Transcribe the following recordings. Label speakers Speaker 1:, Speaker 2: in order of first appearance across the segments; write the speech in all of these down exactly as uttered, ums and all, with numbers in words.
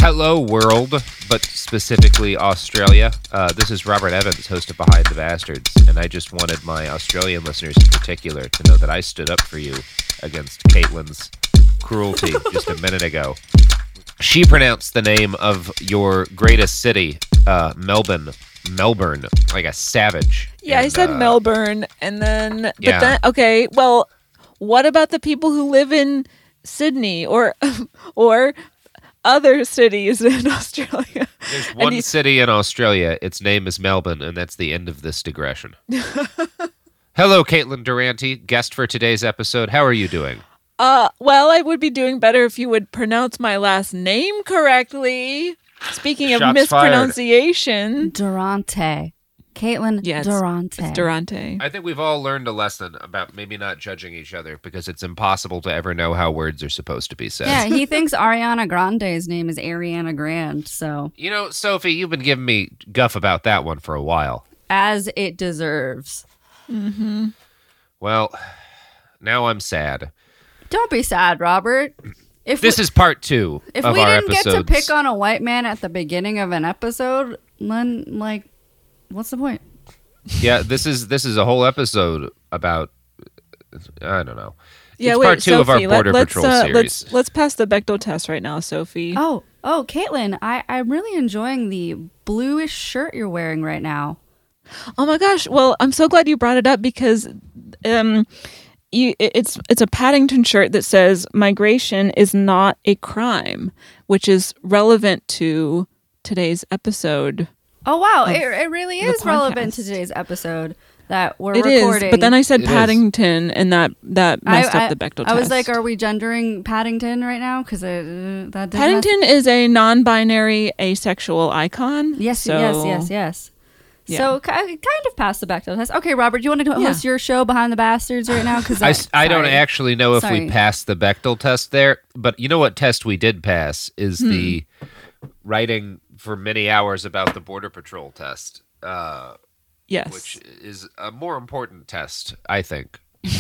Speaker 1: Hello, world, but specifically Australia. Uh, this is Robert Evans, host of Behind the Bastards, and I just wanted my Australian listeners in particular to know that I stood up for you against Caitlin's cruelty just a minute ago. She pronounced the name of your greatest city, uh, Melbourne, Melbourne, like a savage.
Speaker 2: Yeah,
Speaker 1: and,
Speaker 2: I said
Speaker 1: uh,
Speaker 2: Melbourne, and then, but
Speaker 1: Yeah.
Speaker 2: then, okay, well, what about the people who live in Sydney or, or other cities in Australia?
Speaker 1: There's
Speaker 2: And
Speaker 1: one
Speaker 2: you-
Speaker 1: city in Australia. Its name is Melbourne, and that's the end of this digression. Hello, Caitlin Durante, guest for today's episode. How are you doing?
Speaker 2: Uh, well, I would be doing better if you would pronounce my last name correctly. Speaking of
Speaker 1: Shots
Speaker 2: mispronunciation.
Speaker 3: Durante. Caitlin
Speaker 2: Yeah, it's-
Speaker 3: Durante.
Speaker 2: It's Durante.
Speaker 1: I think we've all learned a lesson about maybe not judging each other because it's impossible to ever know how words are supposed to be said.
Speaker 3: Yeah, he thinks Ariana Grande's name is Ariana Grande, so
Speaker 1: You know, Sophie, you've been giving me guff about that one for a while.
Speaker 3: as it deserves.
Speaker 2: Mm-hmm.
Speaker 1: Well, now I'm sad.
Speaker 3: Don't be sad, Robert. If
Speaker 1: This
Speaker 3: we,
Speaker 1: is part two
Speaker 3: if
Speaker 1: of
Speaker 3: we
Speaker 1: our
Speaker 3: didn't get
Speaker 1: episodes.
Speaker 3: to pick on a white man at the beginning of an episode, then like, what's the point?
Speaker 1: Yeah, this is this is a whole episode about I don't know.
Speaker 2: Yeah,
Speaker 1: it's
Speaker 2: wait,
Speaker 1: part two
Speaker 2: Sophie,
Speaker 1: of our Border
Speaker 2: let,
Speaker 1: Patrol
Speaker 2: let's, uh,
Speaker 1: series.
Speaker 2: Let's, let's pass the Bechdel test right now, Sophie.
Speaker 3: Oh, oh, Caitlin, I I'm really enjoying the bluish shirt you're wearing right now.
Speaker 2: Oh my gosh! Well, I'm so glad you brought it up because, um, you it- it's it's a Paddington shirt that says "Migration is not a crime," which is relevant to today's episode.
Speaker 3: Oh wow,
Speaker 2: Of
Speaker 3: it, it really
Speaker 2: the
Speaker 3: is relevant to
Speaker 2: podcast.
Speaker 3: today's episode that we're
Speaker 2: It is,
Speaker 3: recording.
Speaker 2: but then I said
Speaker 1: It is.
Speaker 2: Paddington, and that that messed
Speaker 3: I,
Speaker 2: up the Bechdel
Speaker 3: I,
Speaker 2: test.
Speaker 3: I was like, are we gendering Paddington right now? Because uh, that did
Speaker 2: Paddington is a non-binary asexual icon.
Speaker 3: Not... Yes,
Speaker 2: so,
Speaker 3: yes, yes, yes.
Speaker 2: Yeah.
Speaker 3: So ki- kind of passed the Bechdel test. Okay, Robert, do you want to
Speaker 2: Yeah.
Speaker 3: host your show Behind the Bastards right now? Because
Speaker 1: I, s- I don't
Speaker 3: sorry.
Speaker 1: actually know if
Speaker 3: Sorry.
Speaker 1: we passed the Bechdel test there, but you know what test we did pass is
Speaker 2: Hmm.
Speaker 1: the writing for many hours about the Border Patrol test, uh,
Speaker 2: Yes.
Speaker 1: which is a more important test, I think.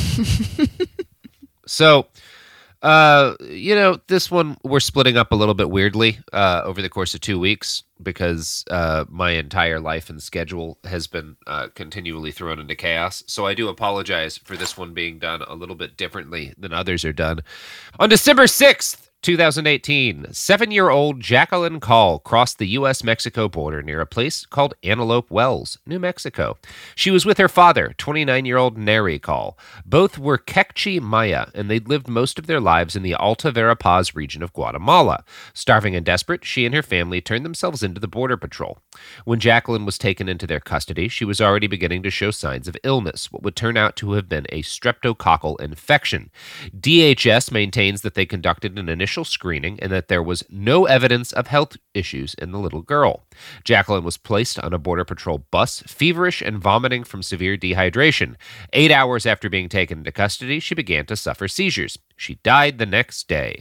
Speaker 1: So, uh, you know, this one we're splitting up a little bit weirdly uh, over the course of two weeks because uh, my entire life and schedule has been uh, continually thrown into chaos. So I do apologize for this one being done a little bit differently than others are done. On December sixth, twenty eighteen, seven-year-old Jacqueline Call crossed the U S Mexico border near a place called Antelope Wells, New Mexico. She was with her father, twenty-nine-year-old Neri Call. Both were Kekchi Maya, and they'd lived most of their lives in the Alta Verapaz region of Guatemala. Starving and desperate, she and her family turned themselves into the Border Patrol. When Jacqueline was taken into their custody, she was already beginning to show signs of illness, what would turn out to have been a streptococcal infection. D H S maintains that they conducted an initial screening and that there was no evidence of health issues in the little girl. Jacqueline was placed on a Border Patrol bus, feverish and vomiting from severe dehydration. Eight hours after being taken into custody, she began to suffer seizures. She died the next day.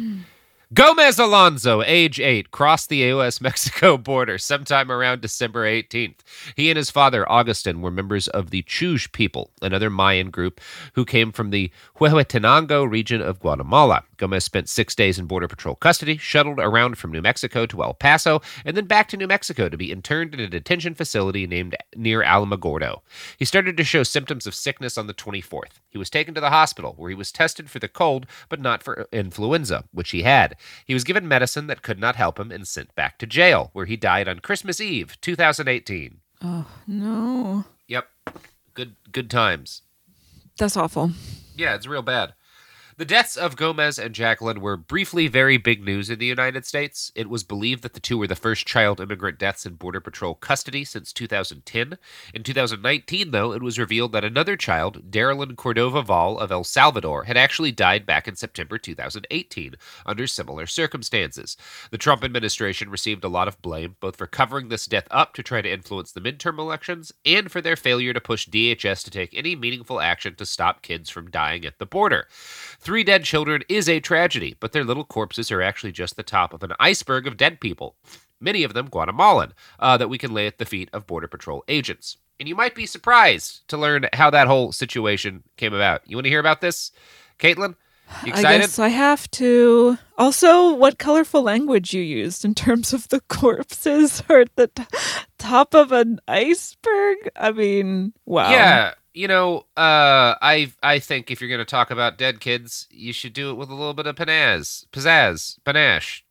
Speaker 1: Gomez Alonso, age eight, crossed the U S Mexico border sometime around December eighteenth. He and his father, Augustin, were members of the Chuj people, another Mayan group who came from the Huehuetenango region of Guatemala. Gomez spent six days in Border Patrol custody, shuttled around from New Mexico to El Paso, and then back to New Mexico to be interned in a detention facility named near Alamogordo. He started to show symptoms of sickness on the twenty-fourth. He was taken to the hospital, where he was tested for the cold, but not for influenza, which he had. He was given medicine that could not help him and sent back to jail, where he died on Christmas Eve, two thousand eighteen.
Speaker 2: Oh no,
Speaker 1: Yep. Good good times.
Speaker 2: that's awful.
Speaker 1: Yeah, it's real bad. The deaths of Gomez and Jacqueline were briefly very big news in the United States. It was believed that the two were the first child immigrant deaths in Border Patrol custody since two thousand ten. In two thousand nineteen, though, it was revealed that another child, Darylyn Cordova Val of El Salvador, had actually died back in September two thousand eighteen under similar circumstances. The Trump administration received a lot of blame, both for covering this death up to try to influence the midterm elections and for their failure to push D H S to take any meaningful action to stop kids from dying at the border. Three dead children is a tragedy, but their little corpses are actually just the top of an iceberg of dead people, many of them Guatemalan, uh, that we can lay at the feet of Border Patrol agents. And you might be surprised to learn how that whole situation came about. You want to hear about this, Caitlin? You
Speaker 2: I
Speaker 1: excited?
Speaker 2: guess I have to. Also, what colorful language you used in terms of the corpses are at the t- top of an iceberg. I mean, wow.
Speaker 1: Yeah, you know, uh, I I think if you're going to talk about dead kids, you should do it with a little bit of pizzazz, pizzazz, panache.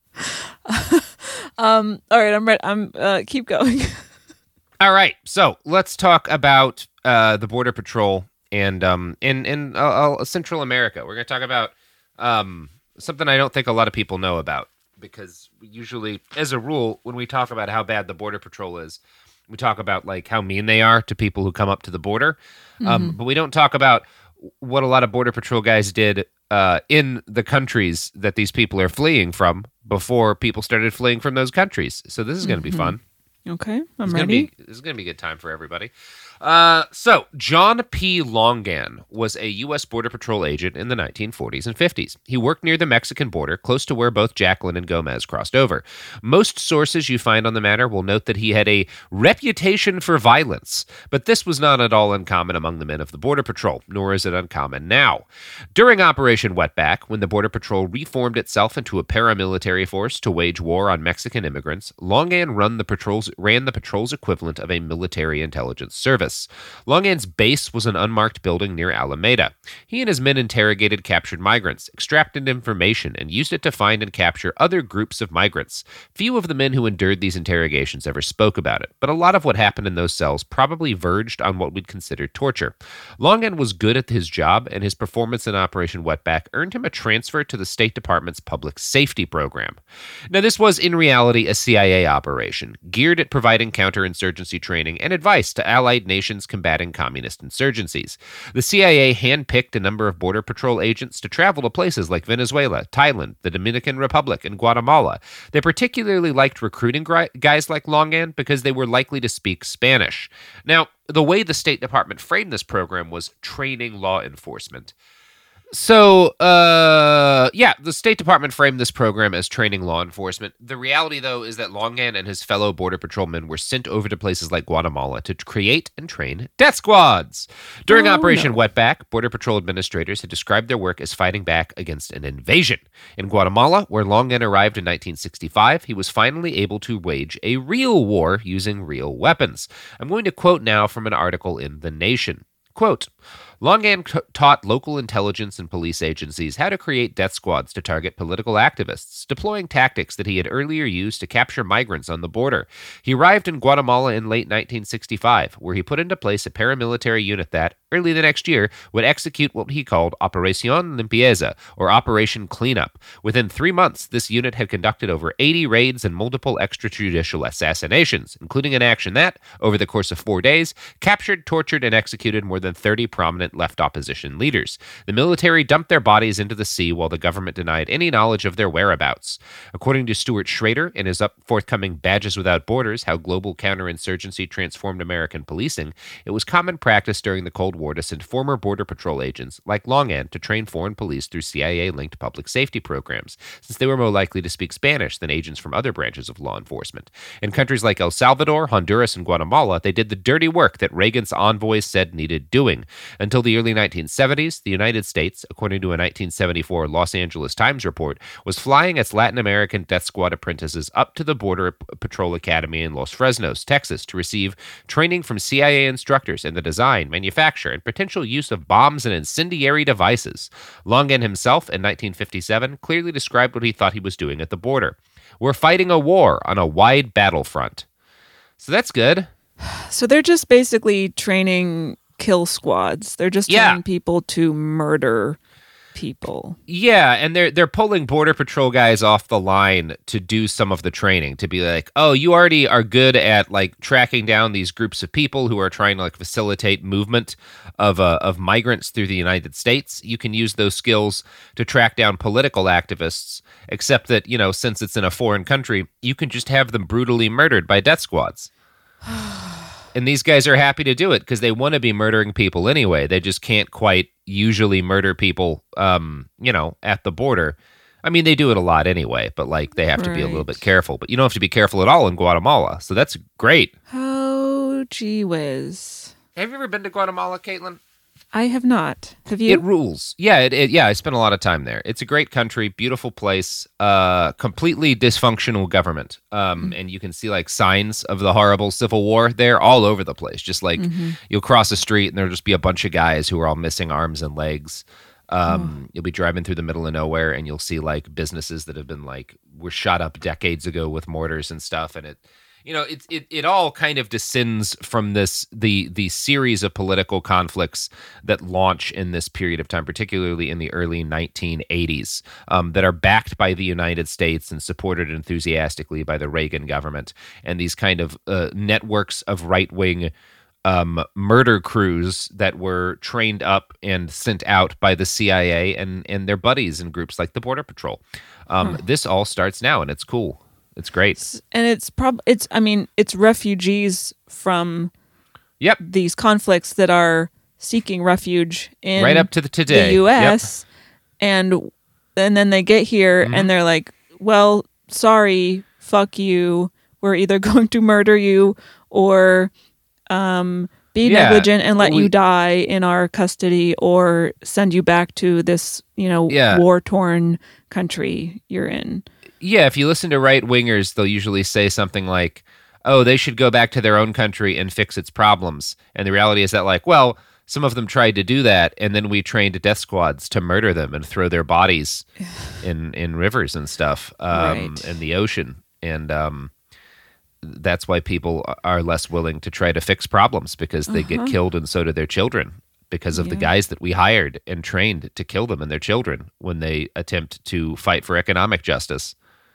Speaker 2: um. All right. I'm ready. I'm. Uh, keep going.
Speaker 1: All right, so let's talk about uh, the Border Patrol and um, in in uh, uh, Central America. We're going to talk about um, something I don't think a lot of people know about, because usually, as a rule, when we talk about how bad the Border Patrol is, we talk about like how mean they are to people who come up to the border, um, but we don't talk about what a lot of Border Patrol guys did uh, in the countries that these people are fleeing from before people started fleeing from those countries. So this is going to be fun.
Speaker 2: Okay, I'm
Speaker 1: It's
Speaker 2: ready.
Speaker 1: gonna be this is gonna be a good time for everybody. Uh, so John P. Longan was a U S Border Patrol agent in the nineteen forties and fifties. He worked near the Mexican border, close to where both Jacqueline and Gomez crossed over. Most sources you find on the matter will note that he had a reputation for violence, but this was not at all uncommon among the men of the Border Patrol, nor is it uncommon now. During Operation Wetback, when the Border Patrol reformed itself into a paramilitary force to wage war on Mexican immigrants, Longan run the patrols, ran the patrol's equivalent of a military intelligence service. Longan's base was an unmarked building near Alameda. He and his men interrogated captured migrants, extracted information, and used it to find and capture other groups of migrants. Few of the men who endured these interrogations ever spoke about it, but a lot of what happened in those cells probably verged on what we'd consider torture. Longan was good at his job, and his performance in Operation Wetback earned him a transfer to the State Department's Public Safety Program. Now, this was in reality a C I A operation, geared at providing counterinsurgency training and advice to allied nations combating communist insurgencies. The C I A handpicked a number of Border Patrol agents to travel to places like Venezuela, Thailand, the Dominican Republic, and Guatemala. They particularly liked recruiting gri- guys like Longan because they were likely to speak Spanish. Now, the way the State Department framed this program was training law enforcement. So, uh, yeah, the State Department framed this program as training law enforcement. The reality, though, is that Longan and his fellow Border Patrolmen were sent over to places like Guatemala to create and train death squads. During
Speaker 2: Oh,
Speaker 1: Operation
Speaker 2: no.
Speaker 1: Wetback, Border Patrol administrators had described their work as fighting back against an invasion. In Guatemala, where Longan arrived in nineteen sixty-five, he was finally able to wage a real war using real weapons. I'm going to quote now from an article in The Nation. Quote, Longan t- taught local intelligence and police agencies how to create death squads to target political activists, deploying tactics that he had earlier used to capture migrants on the border. He arrived in Guatemala in late nineteen sixty-five, where he put into place a paramilitary unit that, early the next year, would execute what he called Operación Limpieza, or Operation Cleanup. Within three months, this unit had conducted over eighty raids and multiple extrajudicial assassinations, including an action that, over the course of four days, captured, tortured, and executed more than thirty prominent left opposition leaders. The military dumped their bodies into the sea while the government denied any knowledge of their whereabouts. According to Stuart Schrader in his up forthcoming Badges Without Borders, How Global Counterinsurgency Transformed American Policing, it was common practice during the Cold War to send former Border Patrol agents like Longan to train foreign police through C I A-linked public safety programs, since they were more likely to speak Spanish than agents from other branches of law enforcement. In countries like El Salvador, Honduras, and Guatemala, they did the dirty work that Reagan's envoys said needed doing. Until the early nineteen seventies, the United States, according to a nineteen seventy-four Los Angeles Times report, was flying its Latin American death squad apprentices up to the Border P- Patrol Academy in Los Fresnos, Texas, to receive training from C I A instructors in the design, manufacture, and potential use of bombs and incendiary devices. Longan himself, in nineteen fifty-seven, clearly described what he thought he was doing at the border. We're fighting a war on a wide battlefront. So that's good.
Speaker 2: So they're just basically training kill squads. They're just
Speaker 1: Yeah.
Speaker 2: training people to murder people.
Speaker 1: Yeah, and they're they're pulling Border Patrol guys off the line to do some of the training, to be like, oh, you already are good at like tracking down these groups of people who are trying to like facilitate movement of uh, of migrants through the United States. You can use those skills to track down political activists, except that, you know, since it's in a foreign country, you can just have them brutally murdered by death squads. And these guys are happy to do it because they want to be murdering people anyway. They just can't quite usually murder people, um, you know, at the border. I mean, they do it a lot anyway, but like they have to be a little
Speaker 2: Right.
Speaker 1: bit careful. But you don't have to be careful at all in Guatemala. So that's great.
Speaker 2: Oh, gee whiz.
Speaker 1: Have you ever been to Guatemala, Caitlin?
Speaker 2: I have not. Have you?
Speaker 1: It rules. Yeah, it, it, yeah, I spent a lot of time there. It's a great country, beautiful place, uh, completely dysfunctional government. Um, mm-hmm. And you can see like signs of the horrible civil war there all over the place. Just like mm-hmm. you'll cross the street and there'll just be a bunch of guys who are all missing arms and legs. Um, oh. You'll be driving through the middle of nowhere and you'll see like businesses that have been like, were shot up decades ago with mortars and stuff. And it, you know, it, it it all kind of descends from this the the series of political conflicts that launch in this period of time, particularly in the early nineteen eighties, um, that are backed by the United States and supported enthusiastically by the Reagan government, and these kind of uh, networks of right-wing um, murder crews that were trained up and sent out by the C I A and and their buddies in groups like the Border Patrol. Um, huh. This all starts now, and it's cool. It's great.
Speaker 2: And it's prob it's I mean, it's refugees from
Speaker 1: yep.
Speaker 2: these conflicts that are seeking refuge in
Speaker 1: right up to the today.
Speaker 2: the U S Yep. and and then they get here mm-hmm. and they're like, "Well, sorry, fuck you. We're either going to murder you or um be yeah. negligent and let we, you die in our custody or send you back to this, you know,
Speaker 1: yeah.
Speaker 2: war-torn country you're in."
Speaker 1: Yeah, if you listen to right-wingers, they'll usually say something like, oh, they should go back to their own country and fix its problems. And the reality is that, like, well, some of them tried to do that, and then we trained death squads to murder them and throw their bodies in, in rivers and stuff, um,
Speaker 2: right.
Speaker 1: in the ocean. And um, that's why people are less willing to try to fix problems, because they uh-huh. get killed and so do their children, because of yeah. the guys that we hired and trained to kill them and their children when they attempt to fight for economic justice.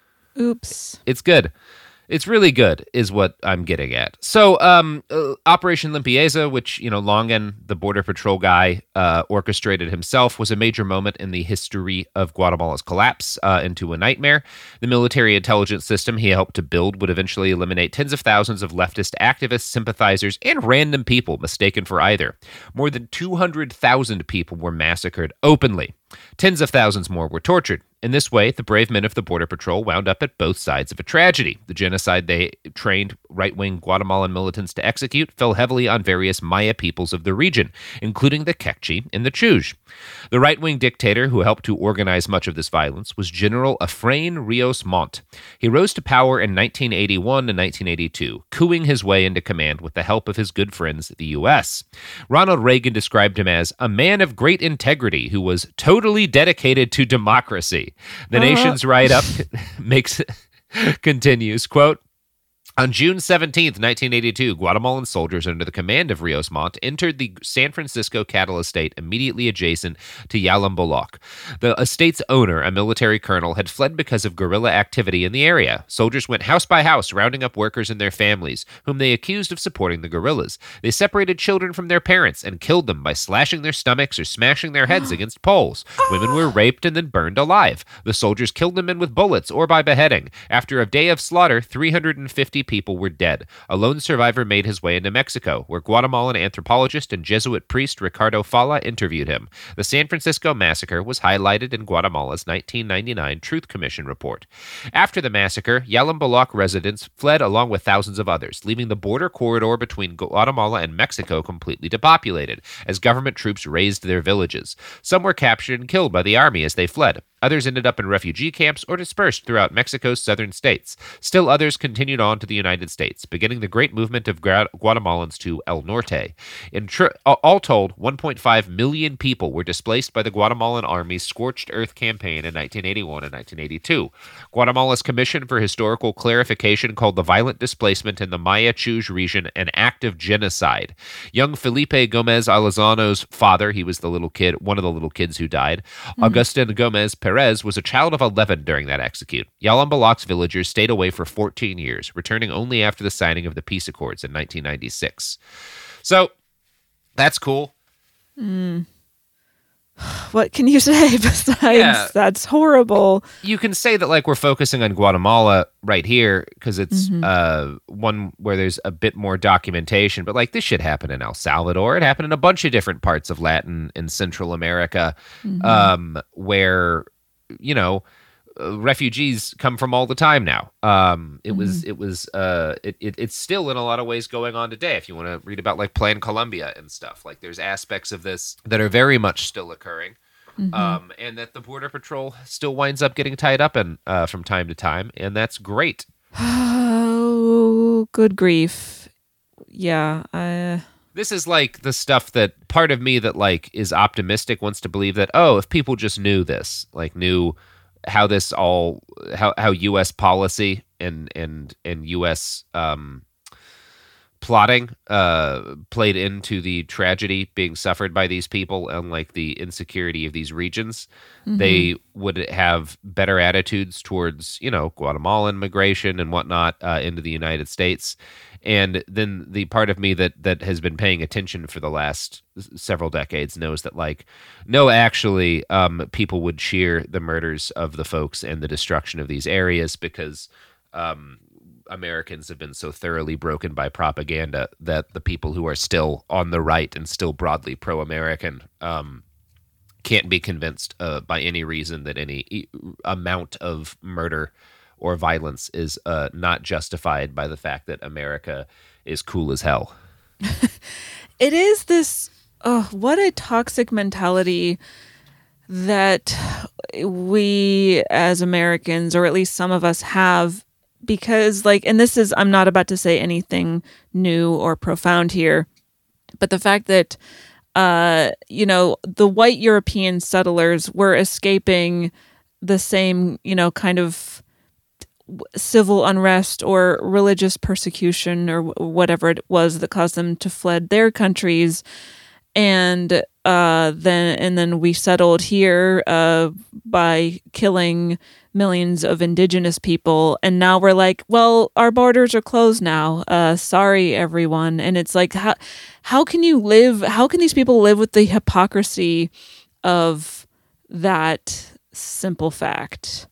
Speaker 2: Oops.
Speaker 1: It's good. It's really good, is what I'm getting at. So, um, uh, Operation Limpieza, which, you know, Longan, the Border Patrol guy, uh, orchestrated himself, was a major moment in the history of Guatemala's collapse uh, into a nightmare. The military intelligence system he helped to build would eventually eliminate tens of thousands of leftist activists, sympathizers, and random people mistaken for either. More than two hundred thousand people were massacred openly. Tens of thousands more were tortured. In this way, the brave men of the Border Patrol wound up at both sides of a tragedy. The genocide they trained right-wing Guatemalan militants to execute fell heavily on various Maya peoples of the region, including the Kekchi and the Chuj. The right-wing dictator who helped to organize much of this violence was General Efrain Rios Montt. He rose to power in nineteen eighty-one and nineteen eighty-two, cooing his way into command with the help of his good friends, the U S. Ronald Reagan described him as a man of great integrity who was totally dedicated to democracy. The uh-huh. nation's write-up makes continues, quote, on June seventeenth, nineteen eighty-two, Guatemalan soldiers under the command of Rios Montt entered the San Francisco cattle estate immediately adjacent to Yalamboloc. The estate's owner, a military colonel, had fled because of guerrilla activity in the area. Soldiers went house by house, rounding up workers and their families, whom they accused of supporting the guerrillas. They separated children from their parents and killed them by slashing their stomachs or smashing their heads against poles. Women were raped and then burned alive. The soldiers killed the men with bullets or by beheading. After a day of slaughter, three hundred fifty people were dead. A lone survivor made his way into Mexico, where Guatemalan anthropologist and Jesuit priest Ricardo Falla interviewed him. The San Francisco massacre was highlighted in Guatemala's nineteen ninety-nine Truth Commission report. After the massacre, Yalamboloc residents fled along with thousands of others, leaving the border corridor between Guatemala and Mexico completely depopulated, as government troops razed their villages. Some were captured and killed by the army as they fled. Others ended up in refugee camps or dispersed throughout Mexico's southern states. Still others continued on to the United States, beginning the great movement of Gra- Guatemalans to El Norte. In tr- all told, one point five million people were displaced by the Guatemalan Army's Scorched Earth campaign in nineteen eighty-one and nineteen eighty-two. Guatemala's Commission for Historical Clarification called the violent displacement in the Maya Chuj region an act of genocide. Young Felipe Gomez Alazano's father, he was the little kid, one of the little kids who died, mm-hmm. Augustin Gomez Perez, was a child of eleven during that execute. Yalamboloc's villagers stayed away for fourteen years, returning only after the signing of the peace accords in nineteen ninety-six. So, that's cool.
Speaker 2: Mm. What can you say besides
Speaker 1: yeah.
Speaker 2: that's horrible?
Speaker 1: You can say that, like, we're focusing on Guatemala right here because it's
Speaker 2: mm-hmm.
Speaker 1: uh, one where there's a bit more documentation, but, like, this shit happened in El Salvador. It happened in a bunch of different parts of Latin and Central America,
Speaker 2: mm-hmm.
Speaker 1: um, where, you know, uh, refugees come from all the time now. Um, it
Speaker 2: Mhm.
Speaker 1: was it was uh, it, it it's still in a lot of ways going on today. If you want to read about like Plan Colombia and stuff, like there's aspects of this that are very much still occurring.
Speaker 2: Mhm.
Speaker 1: Um, and that the Border Patrol still winds up getting tied up in uh, from time to time, and that's great.
Speaker 2: Oh, good grief. Yeah. I,
Speaker 1: This is like the stuff that part of me that like is optimistic wants to believe that, oh, if people just knew this, like knew how this all, how, how U S policy and, and, and U S um, plotting uh, played into the tragedy being suffered by these people and like the insecurity of these regions,
Speaker 2: Mhm.
Speaker 1: they would have better attitudes towards, you know, Guatemalan migration and whatnot uh, into the United States. And then the part of me that that has been paying attention for the last s- several decades knows that, like, no, actually, um, people would cheer the murders of the folks and the destruction of these areas because um, Americans have been so thoroughly broken by propaganda that the people who are still on the right and still broadly pro-American um, can't be convinced uh, by any reason that any e- amount of murder or violence is uh, not justified by the fact that America is cool as hell.
Speaker 2: It is this, oh, what a toxic mentality that we as Americans, or at least some of us, have. Because, like, and this is, I'm not about to say anything new or profound here, but the fact that, uh, you know, the white European settlers were escaping the same, you know, kind of civil unrest or religious persecution or whatever it was that caused them to fled their countries, and uh, then and then we settled here uh, by killing millions of indigenous people, and now we're like, well, our borders are closed now. Uh, sorry, everyone. And it's like, how how can you live? How can these people live with the hypocrisy of that simple fact?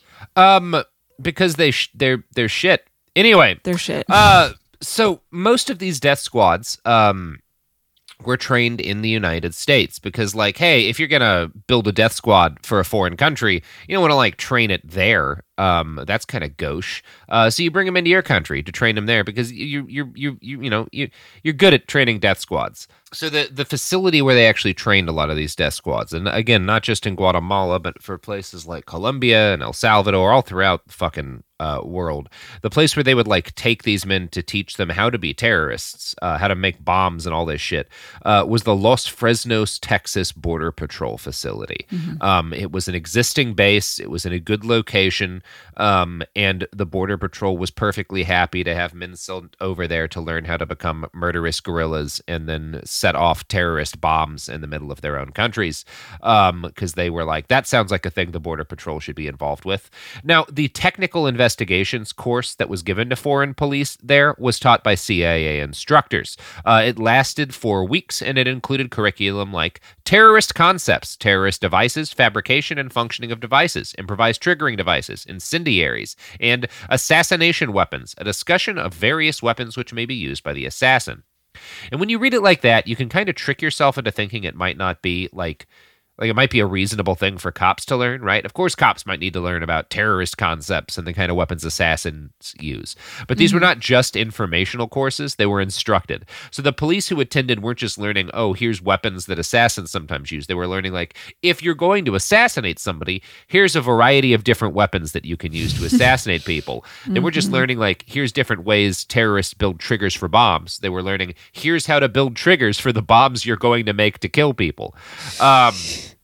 Speaker 1: Um, because they sh- they're they're shit. Anyway,
Speaker 2: They're shit.
Speaker 1: uh, so most of these death squads, um, were trained in the United States because, like, hey, if you're gonna build a death squad for a foreign country, you don't want to like train it there. Um, that's kind of gauche. Uh, so you bring them into your country to train them there because you you you you you know you you're good at training death squads. So the the facility where they actually trained a lot of these death squads, and again, not just in Guatemala, but for places like Colombia and El Salvador, all throughout the fucking uh, world, the place where they would like take these men to teach them how to be terrorists, uh, how to make bombs and all this shit, uh, was the Los Fresnos, Texas Border Patrol facility.
Speaker 2: Mhm.
Speaker 1: Um, it was an existing base. It was in a good location. Um, and the Border Patrol was perfectly happy to have men sent over there to learn how to become murderous guerrillas and then set off terrorist bombs in the middle of their own countries. Um, because they were like, that sounds like a thing the Border Patrol should be involved with. Now, the technical investigations course that was given to foreign police there was taught by C I A instructors. Uh, it lasted for weeks and it included curriculum like terrorist concepts, terrorist devices, fabrication and functioning of devices, improvised triggering devices, incendiaries, and assassination weapons, a discussion of various weapons which may be used by the assassin. And when you read it like that, you can kind of trick yourself into thinking it might not be like Like it might be a reasonable thing for cops to learn, right? Of course, cops might need to learn about terrorist concepts and the kind of weapons assassins use. But these
Speaker 2: Mhm.
Speaker 1: were not just informational courses, they were instructed. So the police who attended weren't just learning, oh, here's weapons that assassins sometimes use. They were learning, like, if you're going to assassinate somebody, here's a variety of different weapons that you can use to assassinate people. They were just
Speaker 2: Mhm.
Speaker 1: learning, like, here's different ways terrorists build triggers for bombs. They were learning, here's how to build triggers for the bombs you're going to make to kill people. Um...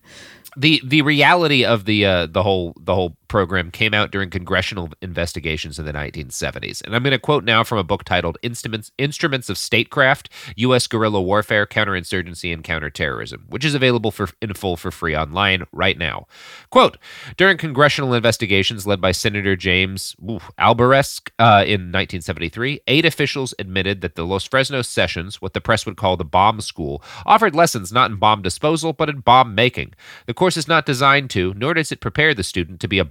Speaker 1: The the reality of the uh, the whole the whole program came out during congressional investigations in the nineteen seventies. And I'm going to quote now from a book titled Instruments Instruments of Statecraft, U S Guerrilla Warfare, Counterinsurgency, and Counterterrorism, which is available for in full for free online right now. Quote, during congressional investigations led by Senator James ooh, Alvarez uh, in nineteen seventy-three, eight officials admitted that the Los Fresnos sessions, what the press would call the bomb school, offered lessons not in bomb disposal, but in bomb making. The course is not designed to, nor does it prepare the student to be a bomb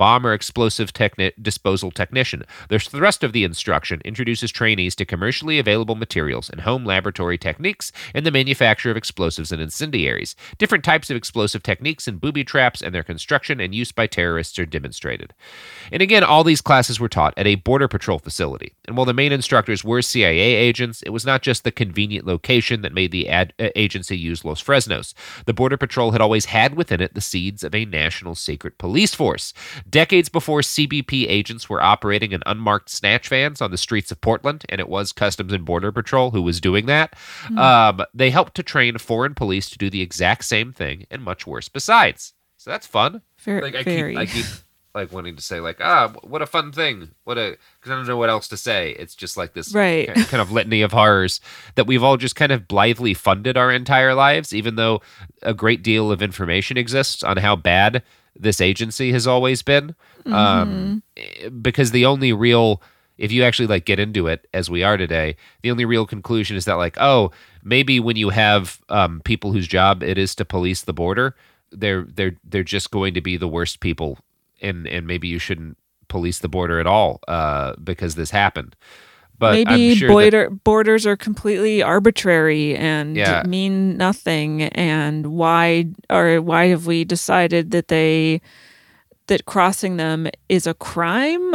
Speaker 1: bomb or explosive techni- disposal technician. The thrust of the instruction introduces trainees to commercially available materials and home laboratory techniques in the manufacture of explosives and incendiaries. Different types of explosive techniques and booby traps and their construction and use by terrorists are demonstrated. And again, all these classes were taught at a Border Patrol facility. And while the main instructors were C I A agents, it was not just the convenient location that made the ad- uh, agency use Los Fresnos. The Border Patrol had always had within it the seeds of a national secret police force. Decades before C B P agents were operating in unmarked snatch vans on the streets of Portland, and it was Customs and Border Patrol who was doing that, mm. um, they helped to train foreign police to do the exact same thing and much worse besides. So that's fun.
Speaker 2: Very,
Speaker 1: like I
Speaker 2: very.
Speaker 1: keep, I keep like wanting to say like, ah, what a fun thing. What a, because I don't know what else to say. It's just like this
Speaker 2: right.
Speaker 1: kind of litany of horrors that we've all just kind of blithely funded our entire lives, even though a great deal of information exists on how bad this agency has always been. Mm-hmm. Um, because the only real, if you actually like get into it as we are today, the only real conclusion is that like, oh, maybe when you have um, people whose job it is to police the border, they're they're they're just going to be the worst people, and and maybe you shouldn't police the border at all uh, because this happened. But
Speaker 2: maybe
Speaker 1: I'm sure
Speaker 2: border,
Speaker 1: that,
Speaker 2: borders are completely arbitrary and
Speaker 1: yeah.
Speaker 2: mean nothing. And why or why have we decided that they that crossing them is a crime?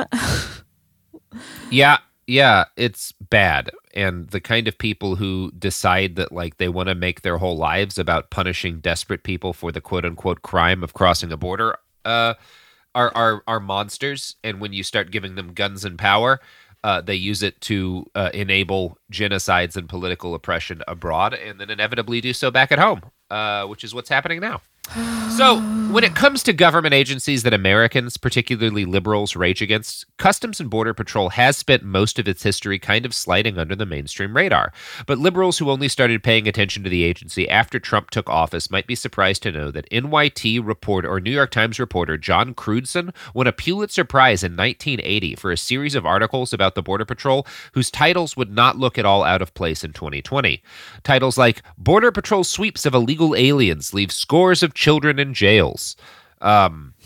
Speaker 1: yeah, yeah, it's bad. And the kind of people who decide that like they want to make their whole lives about punishing desperate people for the quote unquote crime of crossing a border uh, are are are monsters. And when you start giving them guns and power, Uh, they use it to uh, enable genocides and political oppression abroad, and then inevitably do so back at home, uh, which is what's happening now. So, when it comes to government agencies that Americans, particularly liberals, rage against, Customs and Border Patrol has spent most of its history kind of sliding under the mainstream radar. But liberals who only started paying attention to the agency after Trump took office might be surprised to know that N Y T reporter or New York Times reporter John Crudson won a Pulitzer Prize in nineteen eighty for a series of articles about the Border Patrol whose titles would not look at all out of place in twenty twenty. Titles like Border Patrol Sweeps of Illegal Aliens Leave Scores of Children in Jails. Um,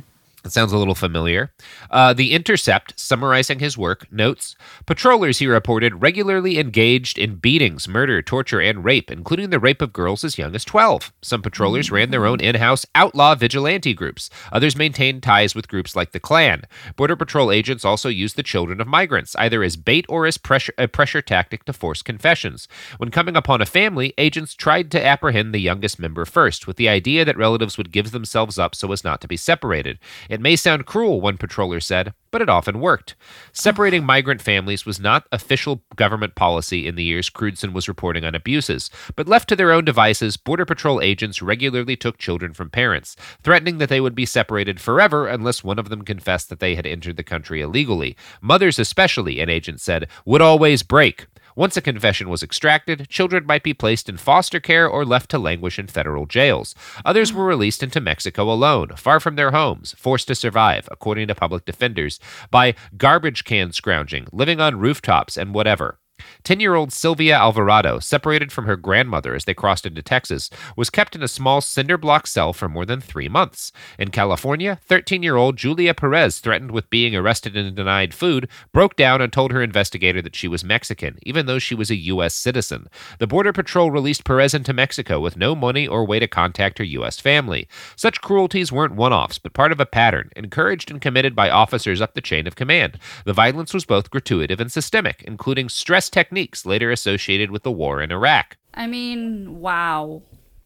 Speaker 1: it sounds a little familiar. Uh, The Intercept, summarizing his work, notes, patrollers, he reported, regularly engaged in beatings, murder, torture, and rape, including the rape of girls as young as twelve. Some patrollers mm-hmm. ran their own in-house outlaw vigilante groups. Others maintained ties with groups like the Klan. Border Patrol agents also used the children of migrants, either as bait or as pressure, a pressure tactic to force confessions. When coming upon a family, agents tried to apprehend the youngest member first, with the idea that relatives would give themselves up so as not to be separated. It may sound cruel, one patroller said, but it often worked. Separating migrant families was not official government policy in the years Crudson was reporting on abuses, but left to their own devices, Border Patrol agents regularly took children from parents, threatening that they would be separated forever unless one of them confessed that they had entered the country illegally. Mothers especially, an agent said, would always break. Once a confession was extracted, children might be placed in foster care or left to languish in federal jails. Others were released into Mexico alone, far from their homes, forced to survive, according to public defenders, by garbage can scrounging, living on rooftops, and whatever. Ten-year-old Sylvia Alvarado, separated from her grandmother as they crossed into Texas, was kept in a small cinder-block cell for more than three months. In California, thirteen-year-old Julia Perez, threatened with being arrested and denied food, broke down and told her investigator that she was Mexican, even though she was a U S citizen. The Border Patrol released Perez into Mexico with no money or way to contact her U S family. Such cruelties weren't one-offs, but part of a pattern, encouraged and committed by officers up the chain of command. The violence was both gratuitous and systemic, including stress techniques later associated with the war in Iraq.
Speaker 3: I mean, wow.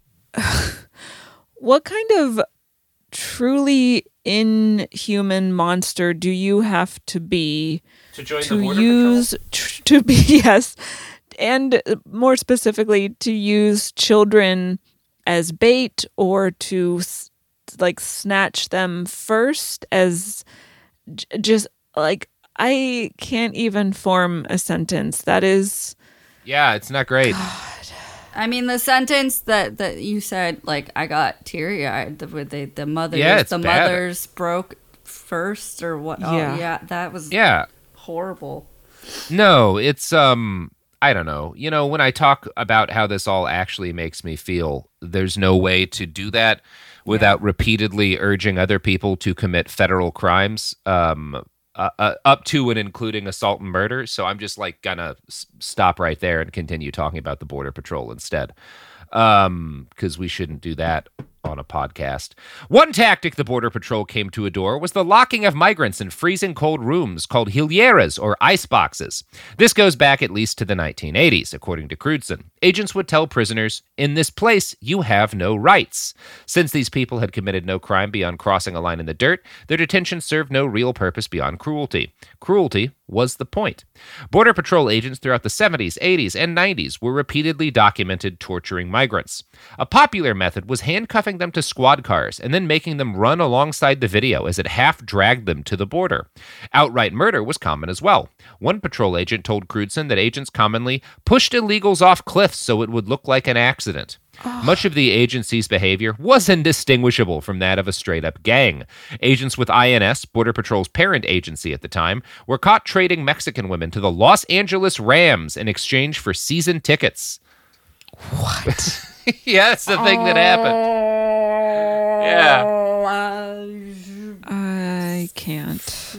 Speaker 2: What kind of truly inhuman monster do you have to be
Speaker 1: to join
Speaker 2: to
Speaker 1: the Border
Speaker 2: use tr- to be yes, and more specifically to use children as bait or to like snatch them first as j- just like I can't even form a sentence. That is...
Speaker 1: Yeah, it's not great.
Speaker 2: God.
Speaker 3: I mean, the sentence that, that you said, like, I got teary-eyed. The, the, the mothers,
Speaker 1: yeah, it's
Speaker 3: the
Speaker 1: bad.
Speaker 3: mothers broke first or what?
Speaker 2: Yeah.
Speaker 3: Oh, yeah, that was
Speaker 1: yeah.
Speaker 3: horrible.
Speaker 1: No, it's... um. I don't know. You know, when I talk about how this all actually makes me feel, there's no way to do that without yeah. repeatedly urging other people to commit federal crimes, um, uh, uh, up to and including assault and murder. So I'm just like gonna s- stop right there and continue talking about the Border Patrol instead, um, because we shouldn't do that on a podcast. One tactic the Border Patrol came to adore was the locking of migrants in freezing cold rooms called hilieras, or ice boxes. This goes back at least to the nineteen eighties, according to Crewdson. Agents would tell prisoners, "In this place, you have no rights." Since these people had committed no crime beyond crossing a line in the dirt, their detention served no real purpose beyond cruelty. Cruelty was the point. Border Patrol agents throughout the seventies, eighties, and nineties were repeatedly documented torturing migrants. A popular method was handcuffing them to squad cars and then making them run alongside the video as it half dragged them to the border. Outright murder was common as well. One patrol agent told Crewdson that agents commonly pushed illegals off cliffs so it would look like an accident. Oh. Much of the agency's behavior was indistinguishable from that of a straight-up gang. Agents with I N S, Border Patrol's parent agency at the time, were caught trading Mexican women to the Los Angeles Rams in exchange for season tickets.
Speaker 2: What?
Speaker 1: Yeah, that's the thing that happened. Yeah.
Speaker 2: I can't.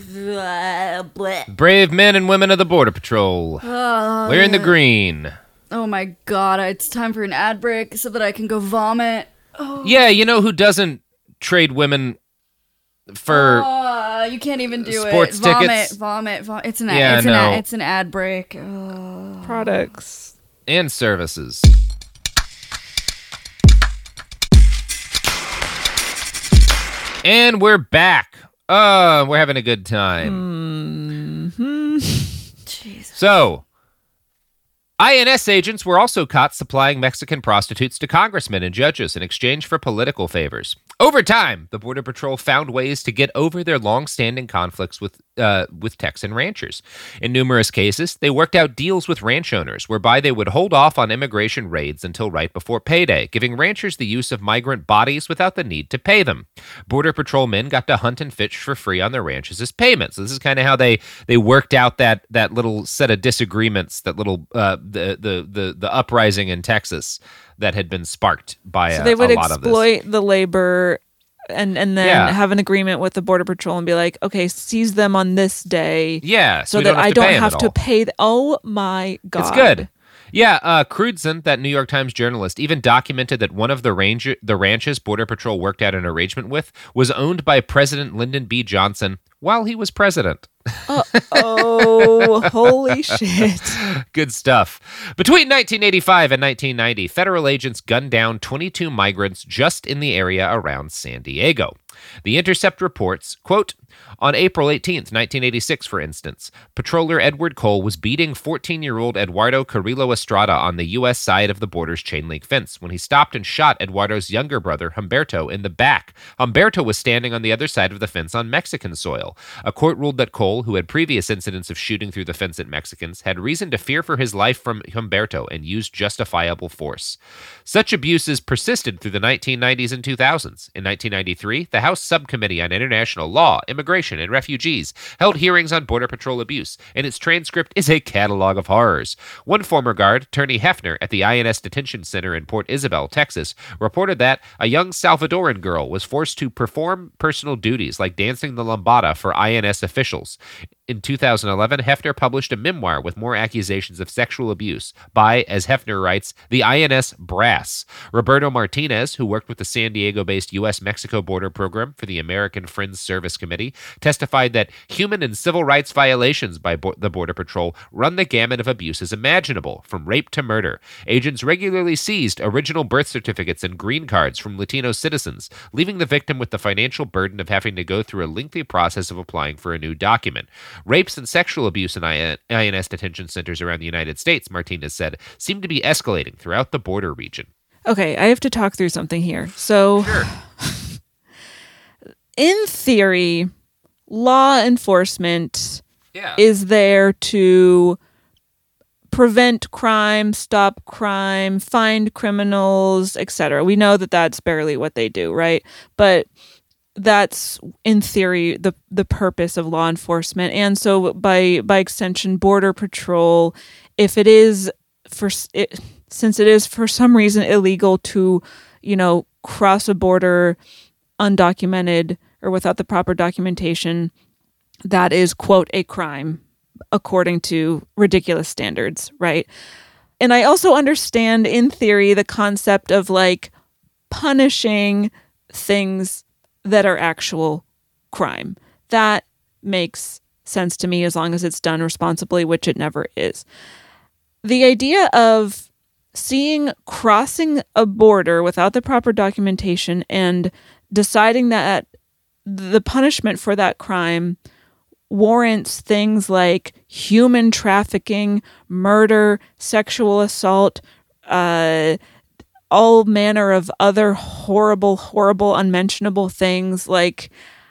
Speaker 1: Brave men and women of the Border Patrol.
Speaker 3: Oh,
Speaker 1: We're in the green.
Speaker 3: Oh my god, it's time for an ad break so that I can go vomit. Oh.
Speaker 1: Yeah, you know who doesn't trade women for
Speaker 3: oh, you can't even do
Speaker 1: sports
Speaker 3: it. Vomit,
Speaker 1: tickets?
Speaker 3: vomit, vomit. It's an ad,
Speaker 1: yeah,
Speaker 3: it's,
Speaker 1: no.
Speaker 3: an ad, it's an ad break. Oh.
Speaker 2: Products.
Speaker 1: And services. And we're back. Oh, we're having a good time.
Speaker 2: Mm-hmm.
Speaker 3: Jesus.
Speaker 1: So, I N S agents were also caught supplying Mexican prostitutes to congressmen and judges in exchange for political favors. Over time, the Border Patrol found ways to get over their long-standing conflicts with uh, with Texan ranchers. In numerous cases, they worked out deals with ranch owners whereby they would hold off on immigration raids until right before payday, giving ranchers the use of migrant bodies without the need to pay them. Border Patrol men got to hunt and fish for free on their ranches as payment. So this is kind of how they they worked out that that little set of disagreements, that little uh, the, the the the uprising in Texas that had been sparked by
Speaker 2: so
Speaker 1: a,
Speaker 2: they would
Speaker 1: a lot of this.
Speaker 2: exploit the labor and and then
Speaker 1: Yeah.
Speaker 2: have an agreement with the Border Patrol and be like, okay, seize them on this day.
Speaker 1: Yeah, so,
Speaker 2: so
Speaker 1: we
Speaker 2: that
Speaker 1: don't have
Speaker 2: I
Speaker 1: to
Speaker 2: don't
Speaker 1: pay 'em
Speaker 2: have
Speaker 1: at
Speaker 2: to
Speaker 1: all.
Speaker 2: pay. The, oh my god,
Speaker 1: It's good. Yeah, uh, Crewdson, that New York Times journalist, even documented that one of the ranger, the ranches Border Patrol worked out an arrangement with was owned by President Lyndon B. Johnson while he was president.
Speaker 2: Uh, oh, holy shit.
Speaker 1: Good stuff. Between nineteen eighty-five and nineteen ninety, federal agents gunned down twenty-two migrants just in the area around San Diego. The Intercept reports, quote, on April eighteenth, nineteen eighty-six, for instance, patroller Edward Cole was beating fourteen-year-old Eduardo Carrillo Estrada on the U S side of the border's chain-link fence when he stopped and shot Eduardo's younger brother, Humberto, in the back. Humberto was standing on the other side of the fence on Mexican soil. A court ruled that Cole, who had previous incidents of shooting through the fence at Mexicans, had reason to fear for his life from Humberto and used justifiable force. Such abuses persisted through the nineteen nineties and two thousands. In nineteen ninety-three, the House Subcommittee on International Law, Immigration, and Refugees held hearings on Border Patrol abuse, and its transcript is a catalog of horrors. One former guard, Turney Hefner, at the I N S Detention Center in Port Isabel, Texas, reported that a young Salvadoran girl was forced to perform personal duties like dancing the lambada for I N S officials. In two thousand eleven, Hefner published a memoir with more accusations of sexual abuse by, as Hefner writes, the I N S brass. Roberto Martinez, who worked with the San Diego-based U S Mexico border program for the American Friends Service Committee, testified that human and civil rights violations by bo- the Border Patrol run the gamut of abuses imaginable, from rape to murder. Agents regularly seized original birth certificates and green cards from Latino citizens, leaving the victim with the financial burden of having to go through a lengthy process of applying for a new document. Rapes and sexual abuse in I N S detention centers around the United States, Martinez said, seem to be escalating throughout the border region.
Speaker 2: Okay, I have to talk through something here. So,
Speaker 1: Sure.
Speaker 2: in theory, law enforcement
Speaker 1: Yeah.
Speaker 2: is there to prevent crime, stop crime, find criminals, et cetera. We know that that's barely what they do, right? But that's in theory the the purpose of law enforcement, and so by by extension, Border Patrol, if it is for it, since it is for some reason illegal to, you know, cross a border undocumented or without the proper documentation, that is, quote, a crime according to ridiculous standards, right? And I also understand in theory the concept of like punishing things that are actual crime. That makes sense to me as long as it's done responsibly, which it never is. The idea of seeing crossing a border without the proper documentation and deciding that the punishment for that crime warrants things like human trafficking, murder, sexual assault, uh, all manner of other horrible, horrible, unmentionable things. Like,